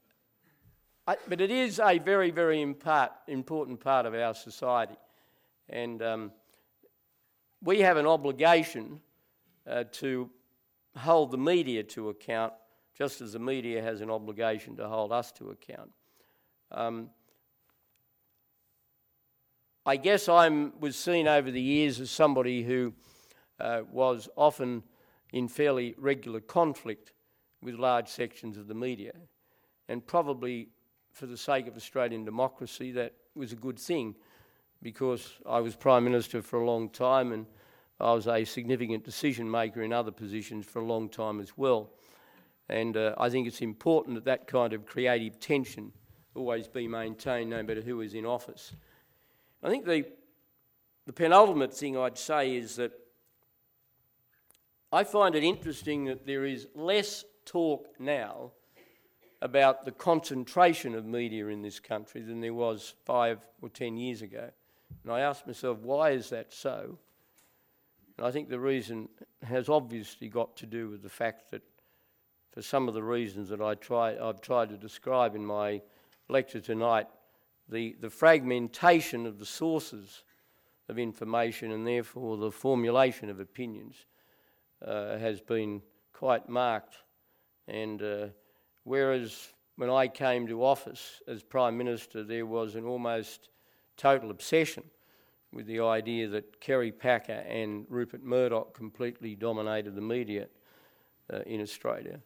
C: it is a very, very important part of our society. And we have an obligation to hold the media to account, just as the media has an obligation to hold us to account. I guess I was seen over the years as somebody who was often in fairly regular conflict with large sections of the media. And probably for the sake of Australian democracy, that was a good thing, because I was Prime Minister for a long time and I was a significant decision maker in other positions for a long time as well. And I think it's important that that kind of creative tension always be maintained no matter who is in office. I think the penultimate thing I'd say is that I find it interesting that there is less talk now about the concentration of media in this country than there was 5 or 10 years ago. And I asked myself, why is that so? And I think the reason has obviously got to do with the fact that for some of the reasons that I've tried to describe in my lecture tonight, the fragmentation of the sources of information and therefore the formulation of opinions has been quite marked. And whereas when I came to office as Prime Minister, there was an almost total obsession with the idea that Kerry Packer and Rupert Murdoch completely dominated the media in Australia.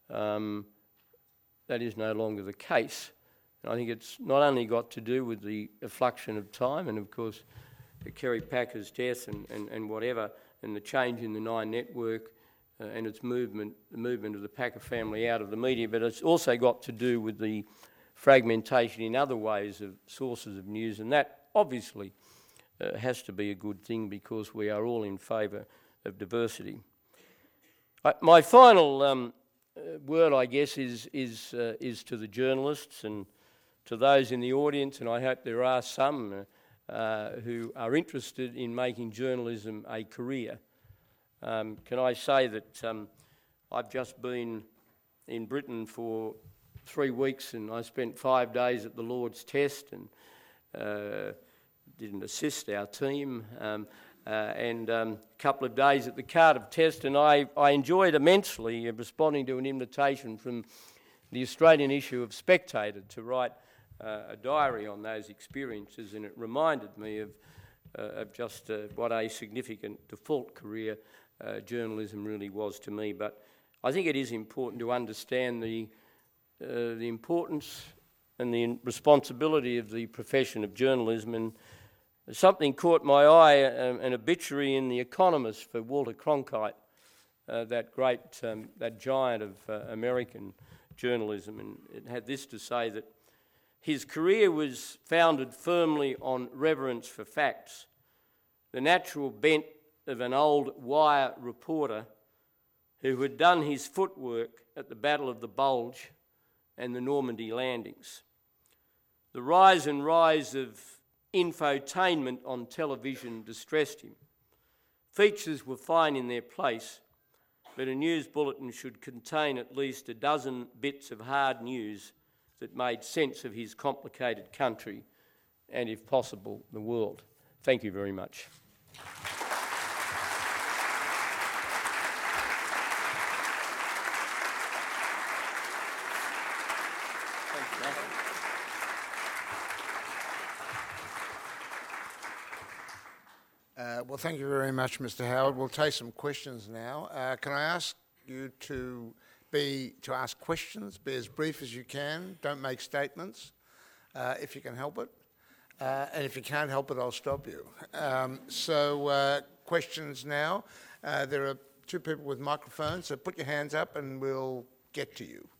C: That is no longer the case. And I think it's not only got to do with the effluxion of time and, of course, Kerry Packer's death and whatever, and the change in the Nine Network and its movement, the movement of the Packer family out of the media, but it's also got to do with the fragmentation in other ways of sources of news, and that obviously has to be a good thing because we are all in favour of diversity. My final word, I guess, is to the journalists and to those in the audience, and I hope there are some who are interested in making journalism a career. Can I say that I've just been in Britain for 3 weeks and I spent 5 days at the Lord's Test and didn't assist our team, and a couple of days at the Cardiff Test, and I enjoyed immensely responding to an invitation from the Australian issue of Spectator to write a diary on those experiences, and it reminded me of just what a significant default career journalism really was to me. But I think it is important to understand the importance and the responsibility of the profession of journalism. And something caught my eye, an obituary in The Economist for Walter Cronkite, that giant of American journalism, and it had this to say: that his career was founded firmly on reverence for facts, the natural bent of an old wire reporter who had done his footwork at the Battle of the Bulge and the Normandy landings. The rise of infotainment on television distressed him. Features were fine in their place, but a news bulletin should contain at least a dozen bits of hard news that made sense of his complicated country and, if possible, the world. Thank you very much.
A: Well, thank you very much, Mr. Howard. We'll take some questions now. Can I ask you to ask questions? Be as brief as you can. Don't make statements, if you can help it. And if you can't help it, I'll stop you. Questions now. There are 2 people with microphones, so put your hands up and we'll get to you.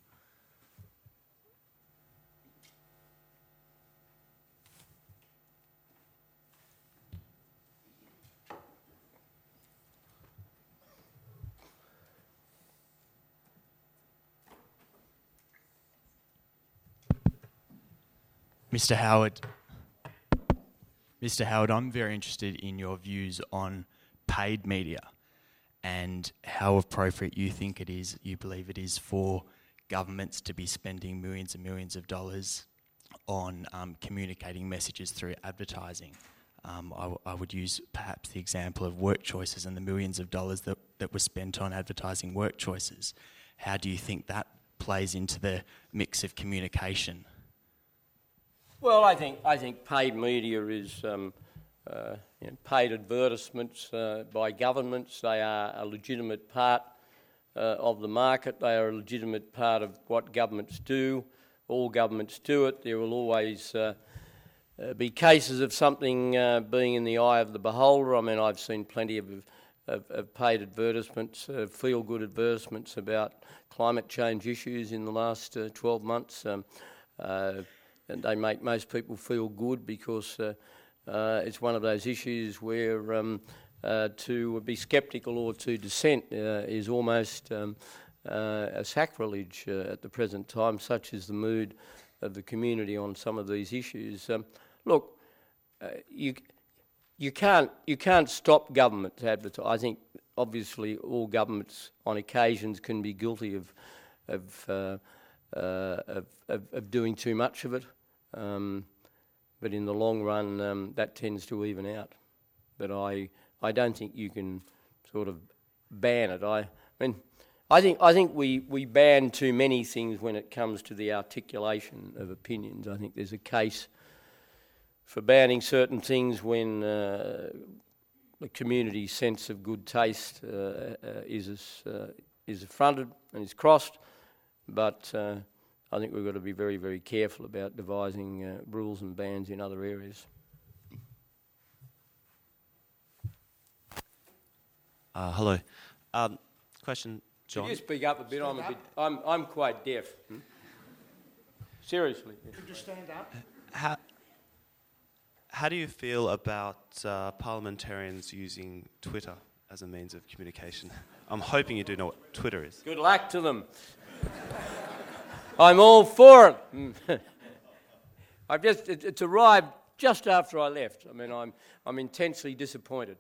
D: Mr. Howard, I'm very interested in your views on paid media and how appropriate you believe it is for governments to be spending millions and millions of dollars on communicating messages through advertising. I would use perhaps the example of work choices and the millions of dollars that were spent on advertising work choices. How do you think that plays into the mix of communication?
C: Well, I think paid media is paid advertisements by governments. They are a legitimate part of the market. They are a legitimate part of what governments do. All governments do it. There will always be cases of something being in the eye of the beholder. I mean, I've seen plenty of paid advertisements, feel-good advertisements about climate change issues in the last 12 months. And they make most people feel good because it's one of those issues where to be sceptical or to dissent is almost a sacrilege at the present time, such is the mood of the community on some of these issues. Look, you can't stop government to advertise. I think obviously all governments on occasions can be guilty of of doing too much of it. But in the long run, that tends to even out. But I don't think you can sort of ban it. I think we ban too many things when it comes to the articulation of opinions. I think there's a case for banning certain things when the community's sense of good taste is affronted and is crossed. But I think we've got to be very, very careful about devising rules and bans in other areas.
E: Hello. Question, John.
C: Could you speak up a bit? I'm quite deaf. Seriously.
A: Could you stand up?
E: How do you feel about parliamentarians using Twitter as a means of communication? I'm hoping you do know what Twitter is.
C: Good luck to them. I'm all for it. It's arrived just after I left. I mean, I'm intensely disappointed.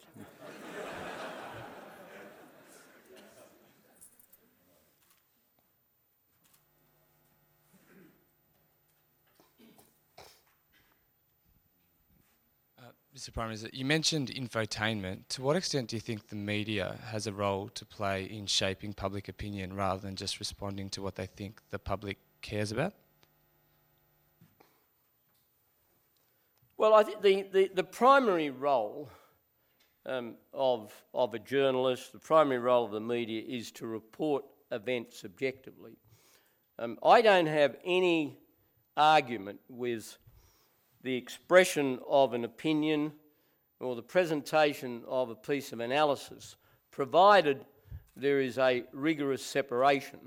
F: Mr. Prime Minister, you mentioned infotainment. To what extent do you think the media has a role to play in shaping public opinion rather than just responding to what they think the public cares about?
C: Well, I think the primary role of a journalist, the primary role of the media is to report events objectively. I don't have any argument with the expression of an opinion or the presentation of a piece of analysis, provided there is a rigorous separation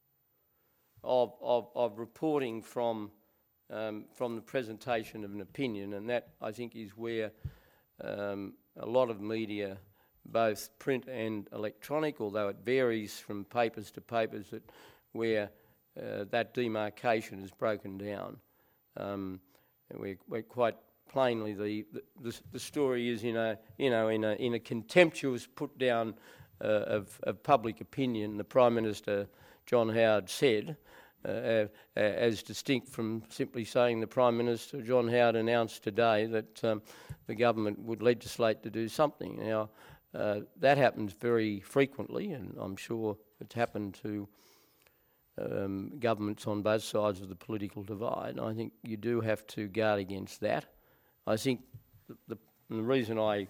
C: of reporting from the presentation of an opinion, and that, I think, is where a lot of media, both print and electronic, although it varies from papers to papers, where that demarcation is broken down. We're quite plainly the story is in a contemptuous put down of public opinion. The Prime Minister John Howard said, as distinct from simply saying the Prime Minister John Howard announced today that the government would legislate to do something. Now that happens very frequently, and I'm sure it's happened to governments on both sides of the political divide. I think you do have to guard against that. I think the reason I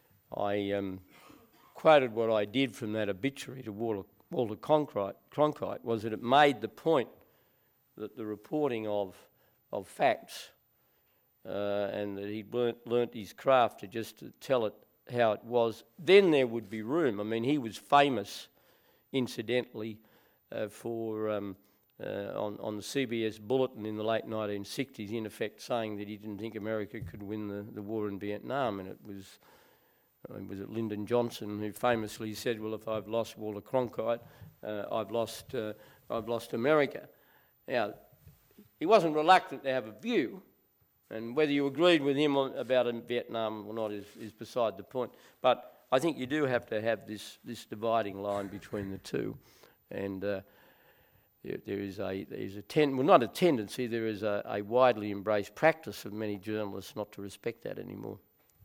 C: quoted what I did from that obituary to Walter Cronkite was that it made the point that the reporting of facts and that he'd learnt his craft to tell it how it was, then there would be room. I mean, he was famous, incidentally, on the CBS Bulletin in the late 1960s, in effect saying that he didn't think America could win the war in Vietnam, and it was it Lyndon Johnson who famously said, "Well, if I've lost Walter Cronkite, I've lost America." Now, he wasn't reluctant to have a view, and whether you agreed with him about Vietnam or not is beside the point. But I think you do have to have this dividing line between the two. And there is not a tendency, there is a widely embraced practice of many journalists not to respect that anymore.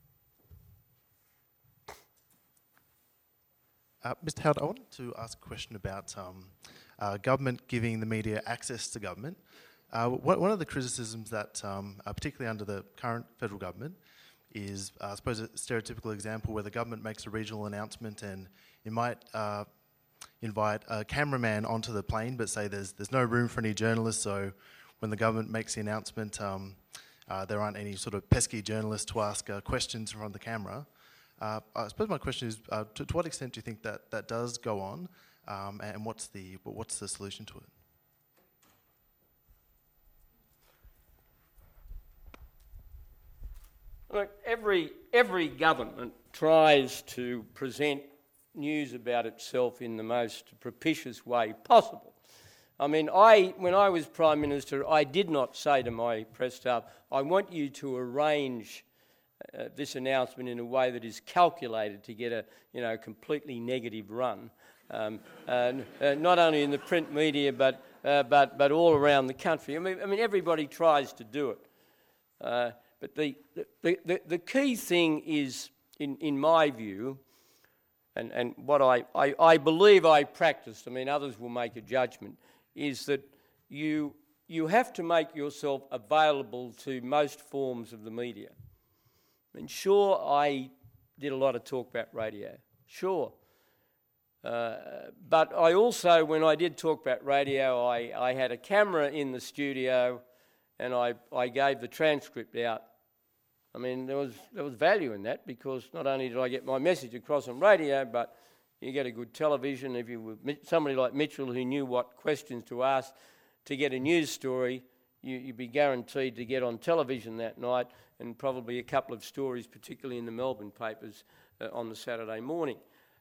G: Mr. Howard, I wanted to ask a question about government giving the media access to government. One of the criticisms that, particularly under the current federal government, is, I suppose, a stereotypical example where the government makes a regional announcement and it might invite a cameraman onto the plane, but say there's no room for any journalists, so when the government makes the announcement, there aren't any sort of pesky journalists to ask questions in front of the camera. I suppose my question is, to what extent do you think that does go on, and what's the solution to it?
C: Look, every government tries to present news about itself in the most propitious way possible. I mean, when I was Prime Minister, I did not say to my press staff, I want you to arrange this announcement in a way that is calculated to get a completely negative run. not only in the print media but all around the country. I mean everybody tries to do it. But the key thing is, in my view, and what I believe I practiced, I mean others will make a judgment, is that you have to make yourself available to most forms of the media. I mean, sure, I did a lot of talkback radio, sure. But I also, when I did talkback radio, I had a camera in the studio and I gave the transcript out. I mean, there was value in that, because not only did I get my message across on radio, but you get a good television. If you were somebody like Mitchell who knew what questions to ask to get a news story, you'd be guaranteed to get on television that night, and probably a couple of stories, particularly in the Melbourne papers, on the Saturday morning.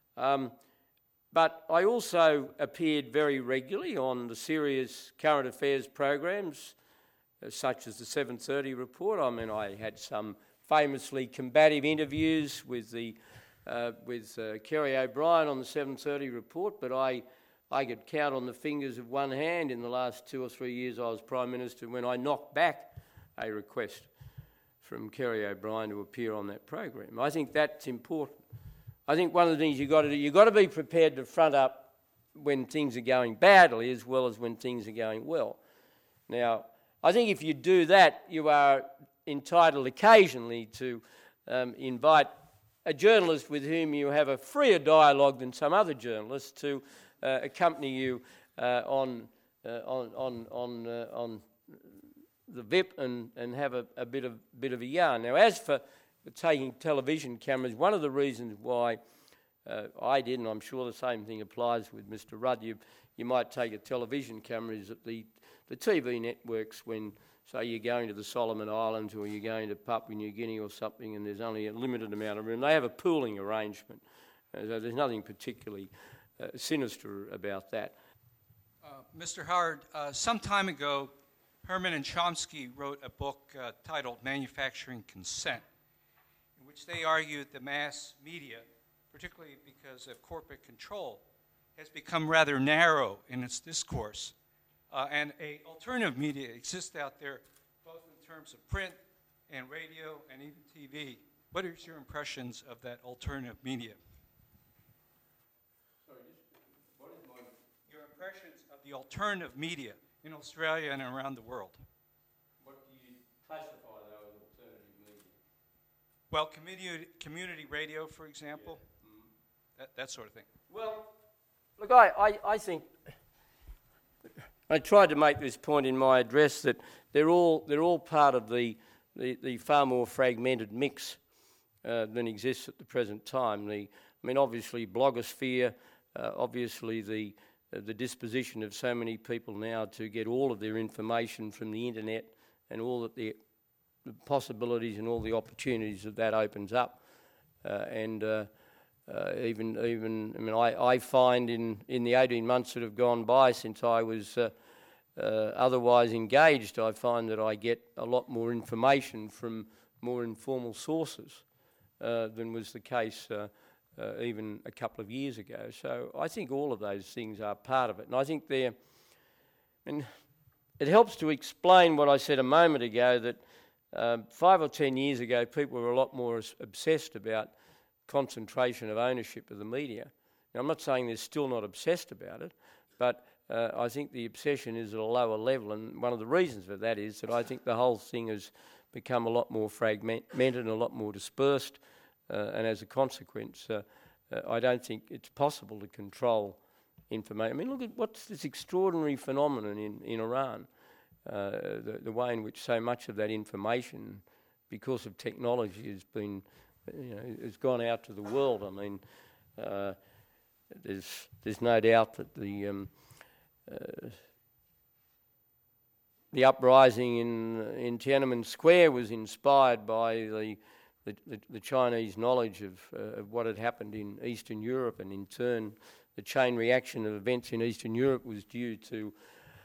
C: But I also appeared very regularly on the serious current affairs programs, such as the 7:30 report. I mean, I had some famously combative interviews with Kerry O'Brien on the 7:30 report, but I could count on the fingers of one hand in the last 2 or 3 years I was Prime Minister when I knocked back a request from Kerry O'Brien to appear on that program. I think that's important. I think one of the things you've got to do, you've got to be prepared to front up when things are going badly as well as when things are going well. Now, I think if you do that, you are entitled occasionally to invite a journalist with whom you have a freer dialogue than some other journalists to accompany you on the VIP and have a bit of a yarn. Now, as for taking television cameras, one of the reasons why I did, and I'm sure the same thing applies with Mr. Rudd, you might take a television camera, is that the TV networks, when, say, you're going to the Solomon Islands or you're going to Papua New Guinea or something and there's only a limited amount of room, they have a pooling arrangement. So there's nothing particularly sinister about that.
H: Mr. Howard, some time ago, Herman and Chomsky wrote a book titled Manufacturing Consent, in which they argued the mass media, particularly because of corporate control, has become rather narrow in its discourse. And an alternative media exists out there, both in terms of print and radio and even TV. What are your impressions of that alternative media?
C: Sorry, what is my...
H: Your impressions of the alternative media in Australia and around the world.
C: What do you classify, though, as alternative media?
H: Well, community radio, for example, that sort of thing.
C: Well, look, I think... I tried to make this point in my address that they're all part of the far more fragmented mix than exists at the present time. Obviously, blogosphere, obviously the disposition of so many people now to get all of their information from the internet and all that the possibilities and all the opportunities that opens up, I find in the 18 months that have gone by since I was otherwise engaged, I find that I get a lot more information from more informal sources than was the case even a couple of years ago. So I think all of those things are part of it. And I think it helps to explain what I said a moment ago, that 5 or 10 years ago people were a lot more obsessed about concentration of ownership of the media. Now, I'm not saying they're still not obsessed about it, but I think the obsession is at a lower level, and one of the reasons for that is that I think the whole thing has become a lot more fragmented and a lot more dispersed, and as a consequence, I don't think it's possible to control information. I mean, look at what's this extraordinary phenomenon in Iran, the way in which so much of that information, because of technology, has been, has gone out to the world. I mean, there's no doubt that the uprising in Tiananmen Square was inspired by the Chinese knowledge of what had happened in Eastern Europe, and in turn the chain reaction of events in Eastern Europe was due to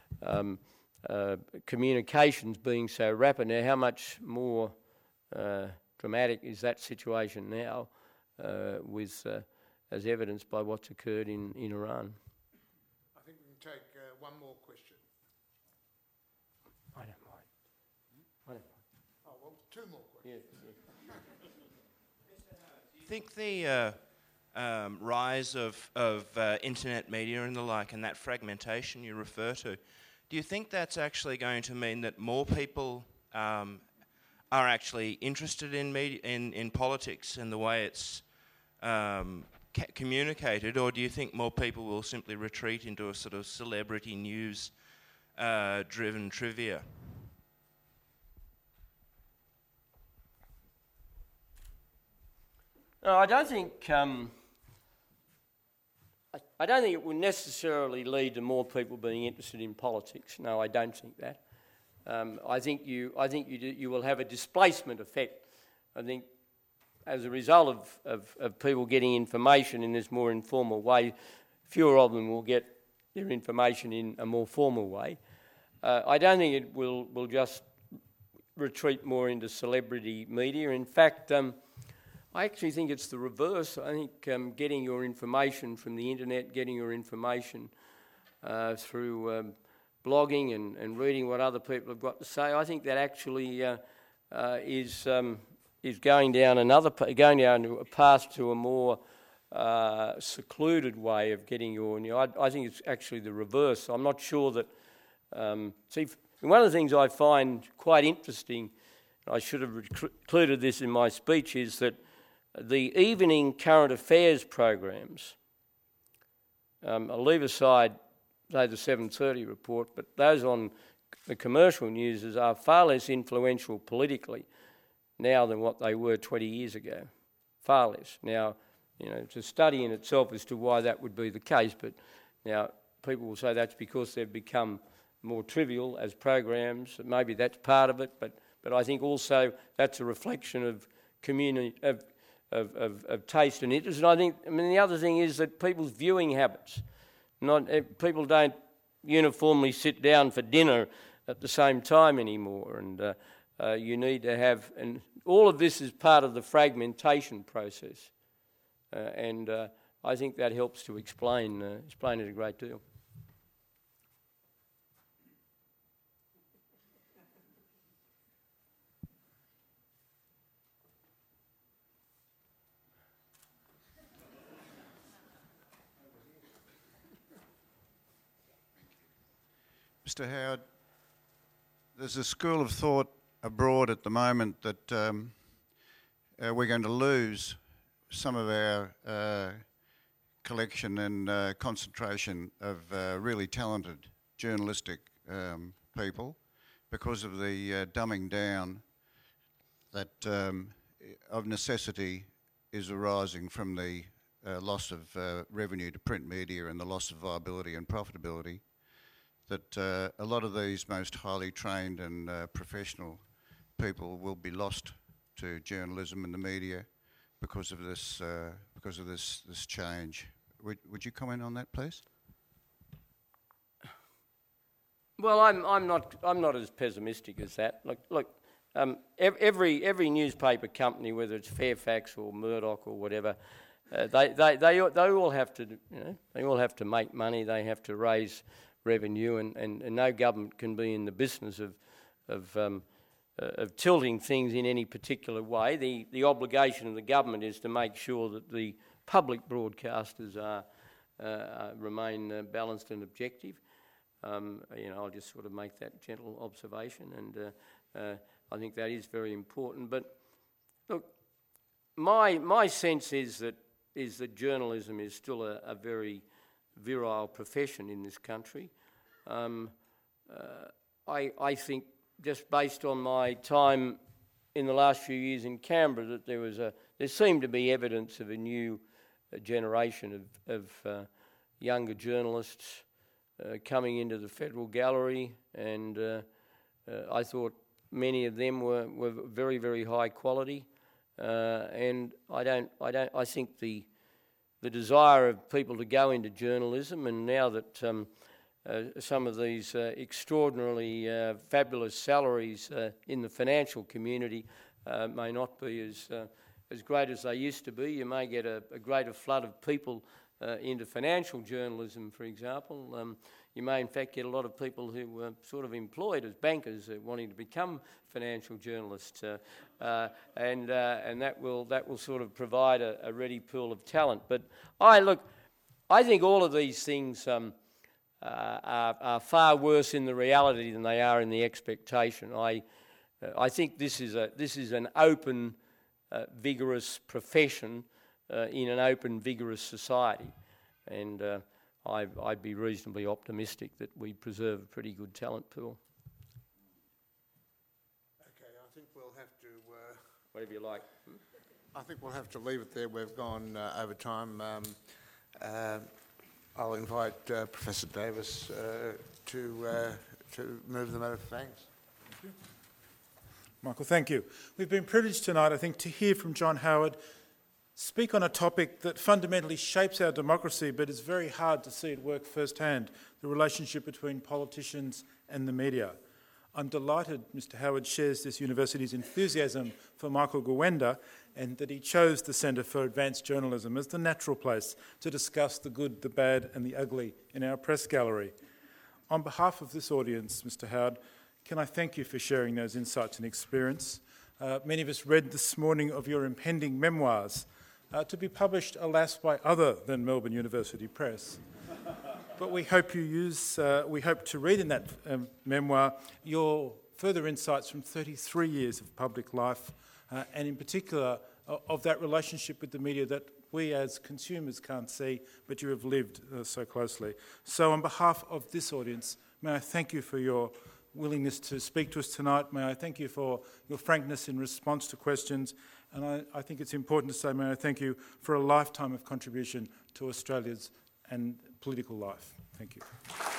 C: communications being so rapid. Now, how much more dramatic is that situation now with as evidenced by what's occurred in Iran.
A: I think we can take one more question.
C: I don't mind. I don't mind.
A: Oh, well, two more questions.
C: Yeah.
I: Do you think the rise of internet media and the like, and that fragmentation you refer to, do you think that's actually going to mean that more people are actually interested in media, in politics and the way it's communicated, or do you think more people will simply retreat into a sort of celebrity news driven trivia?
C: No, I don't think it will necessarily lead to more people being interested in politics. No, I don't think that. I think you will have a displacement effect. I think as a result of people getting information in this more informal way, fewer of them will get their information in a more formal way. I don't think it will just retreat more into celebrity media. In fact, I actually think it's the reverse. I think getting your information from the internet, getting your information through blogging and reading what other people have got to say, I think that actually is going down a path to a more secluded way of getting your news. I think it's actually the reverse. I'm not sure that. One of the things I find quite interesting, I should have included this in my speech, is that the evening current affairs programs, I'll leave aside, say, the 7:30 report, but those on the commercial news are far less influential politically now than what they were 20 years ago. Far less. Now, it's a study in itself as to why that would be the case, but now people will say that's because they've become more trivial as programs. Maybe that's part of it, but I think also that's a reflection of community, of taste and interest. And the other thing is that people's viewing habits. People don't uniformly sit down for dinner at the same time anymore, and you need to have, and all of this is part of the fragmentation process, and I think that helps to explain it a great deal.
J: Mr. Howard, there's a school of thought abroad at the moment that we're going to lose some of our collection and concentration of really talented journalistic people because of the dumbing down that of necessity is arising from the loss of revenue to print media and the loss of viability and profitability. That a lot of these most highly trained and professional people will be lost to journalism and the media because of this change. Would you comment on that, please?
C: Well, I'm not as pessimistic as that. Look, every newspaper company, whether it's Fairfax or Murdoch or whatever, they all have to make money. They have to raise revenue, and no government can be in the business of tilting things in any particular way. The obligation of the government is to make sure that the public broadcasters remain balanced and objective. I'll just sort of make that gentle observation, and I think that is very important. But look, my sense is that journalism is still a very virile profession in this country. I think, just based on my time in the last few years in Canberra, that there seemed to be evidence of a new generation of younger journalists coming into the Federal Gallery, and I thought many of them were very, very high quality, and I think the desire of people to go into journalism, and now that some of these extraordinarily fabulous salaries in the financial community may not be as great as they used to be. You may get a greater flood of people into financial journalism, for example. You may in fact get a lot of people who were sort of employed as bankers wanting to become financial journalists, and that will sort of provide a ready pool of talent. But I think all of these things are far worse in the reality than they are in the expectation. I think this is an open, vigorous profession in an open, vigorous society, and I'd be reasonably optimistic that we preserve a pretty good talent pool.
A: Okay, I think we'll have to...
C: Whatever you like.
A: I think we'll have to leave it there. We've gone over time. I'll invite Professor Davis to move the matter. Thanks.
B: Michael, thank you. We've been privileged tonight, I think, to hear from John Howard speak on a topic that fundamentally shapes our democracy, but it's very hard to see it work firsthand, the relationship between politicians and the media. I'm delighted Mr. Howard shares this university's enthusiasm for Michael Gowenda, and that he chose the Centre for Advanced Journalism as the natural place to discuss the good, the bad and the ugly in our press gallery. On behalf of this audience, Mr. Howard, can I thank you for sharing those insights and experience. Many of us read this morning of your impending memoirs, to be published, alas, by other than Melbourne University Press. But we hope to read in that memoir your further insights from 33 years of public life, and in particular of that relationship with the media that we as consumers can't see, but you have lived so closely. So on behalf of this audience, may I thank you for your willingness to speak to us tonight. May I thank you for your frankness in response to questions. And I think it's important to say, may I thank you for a lifetime of contribution to Australia's and political life. Thank you.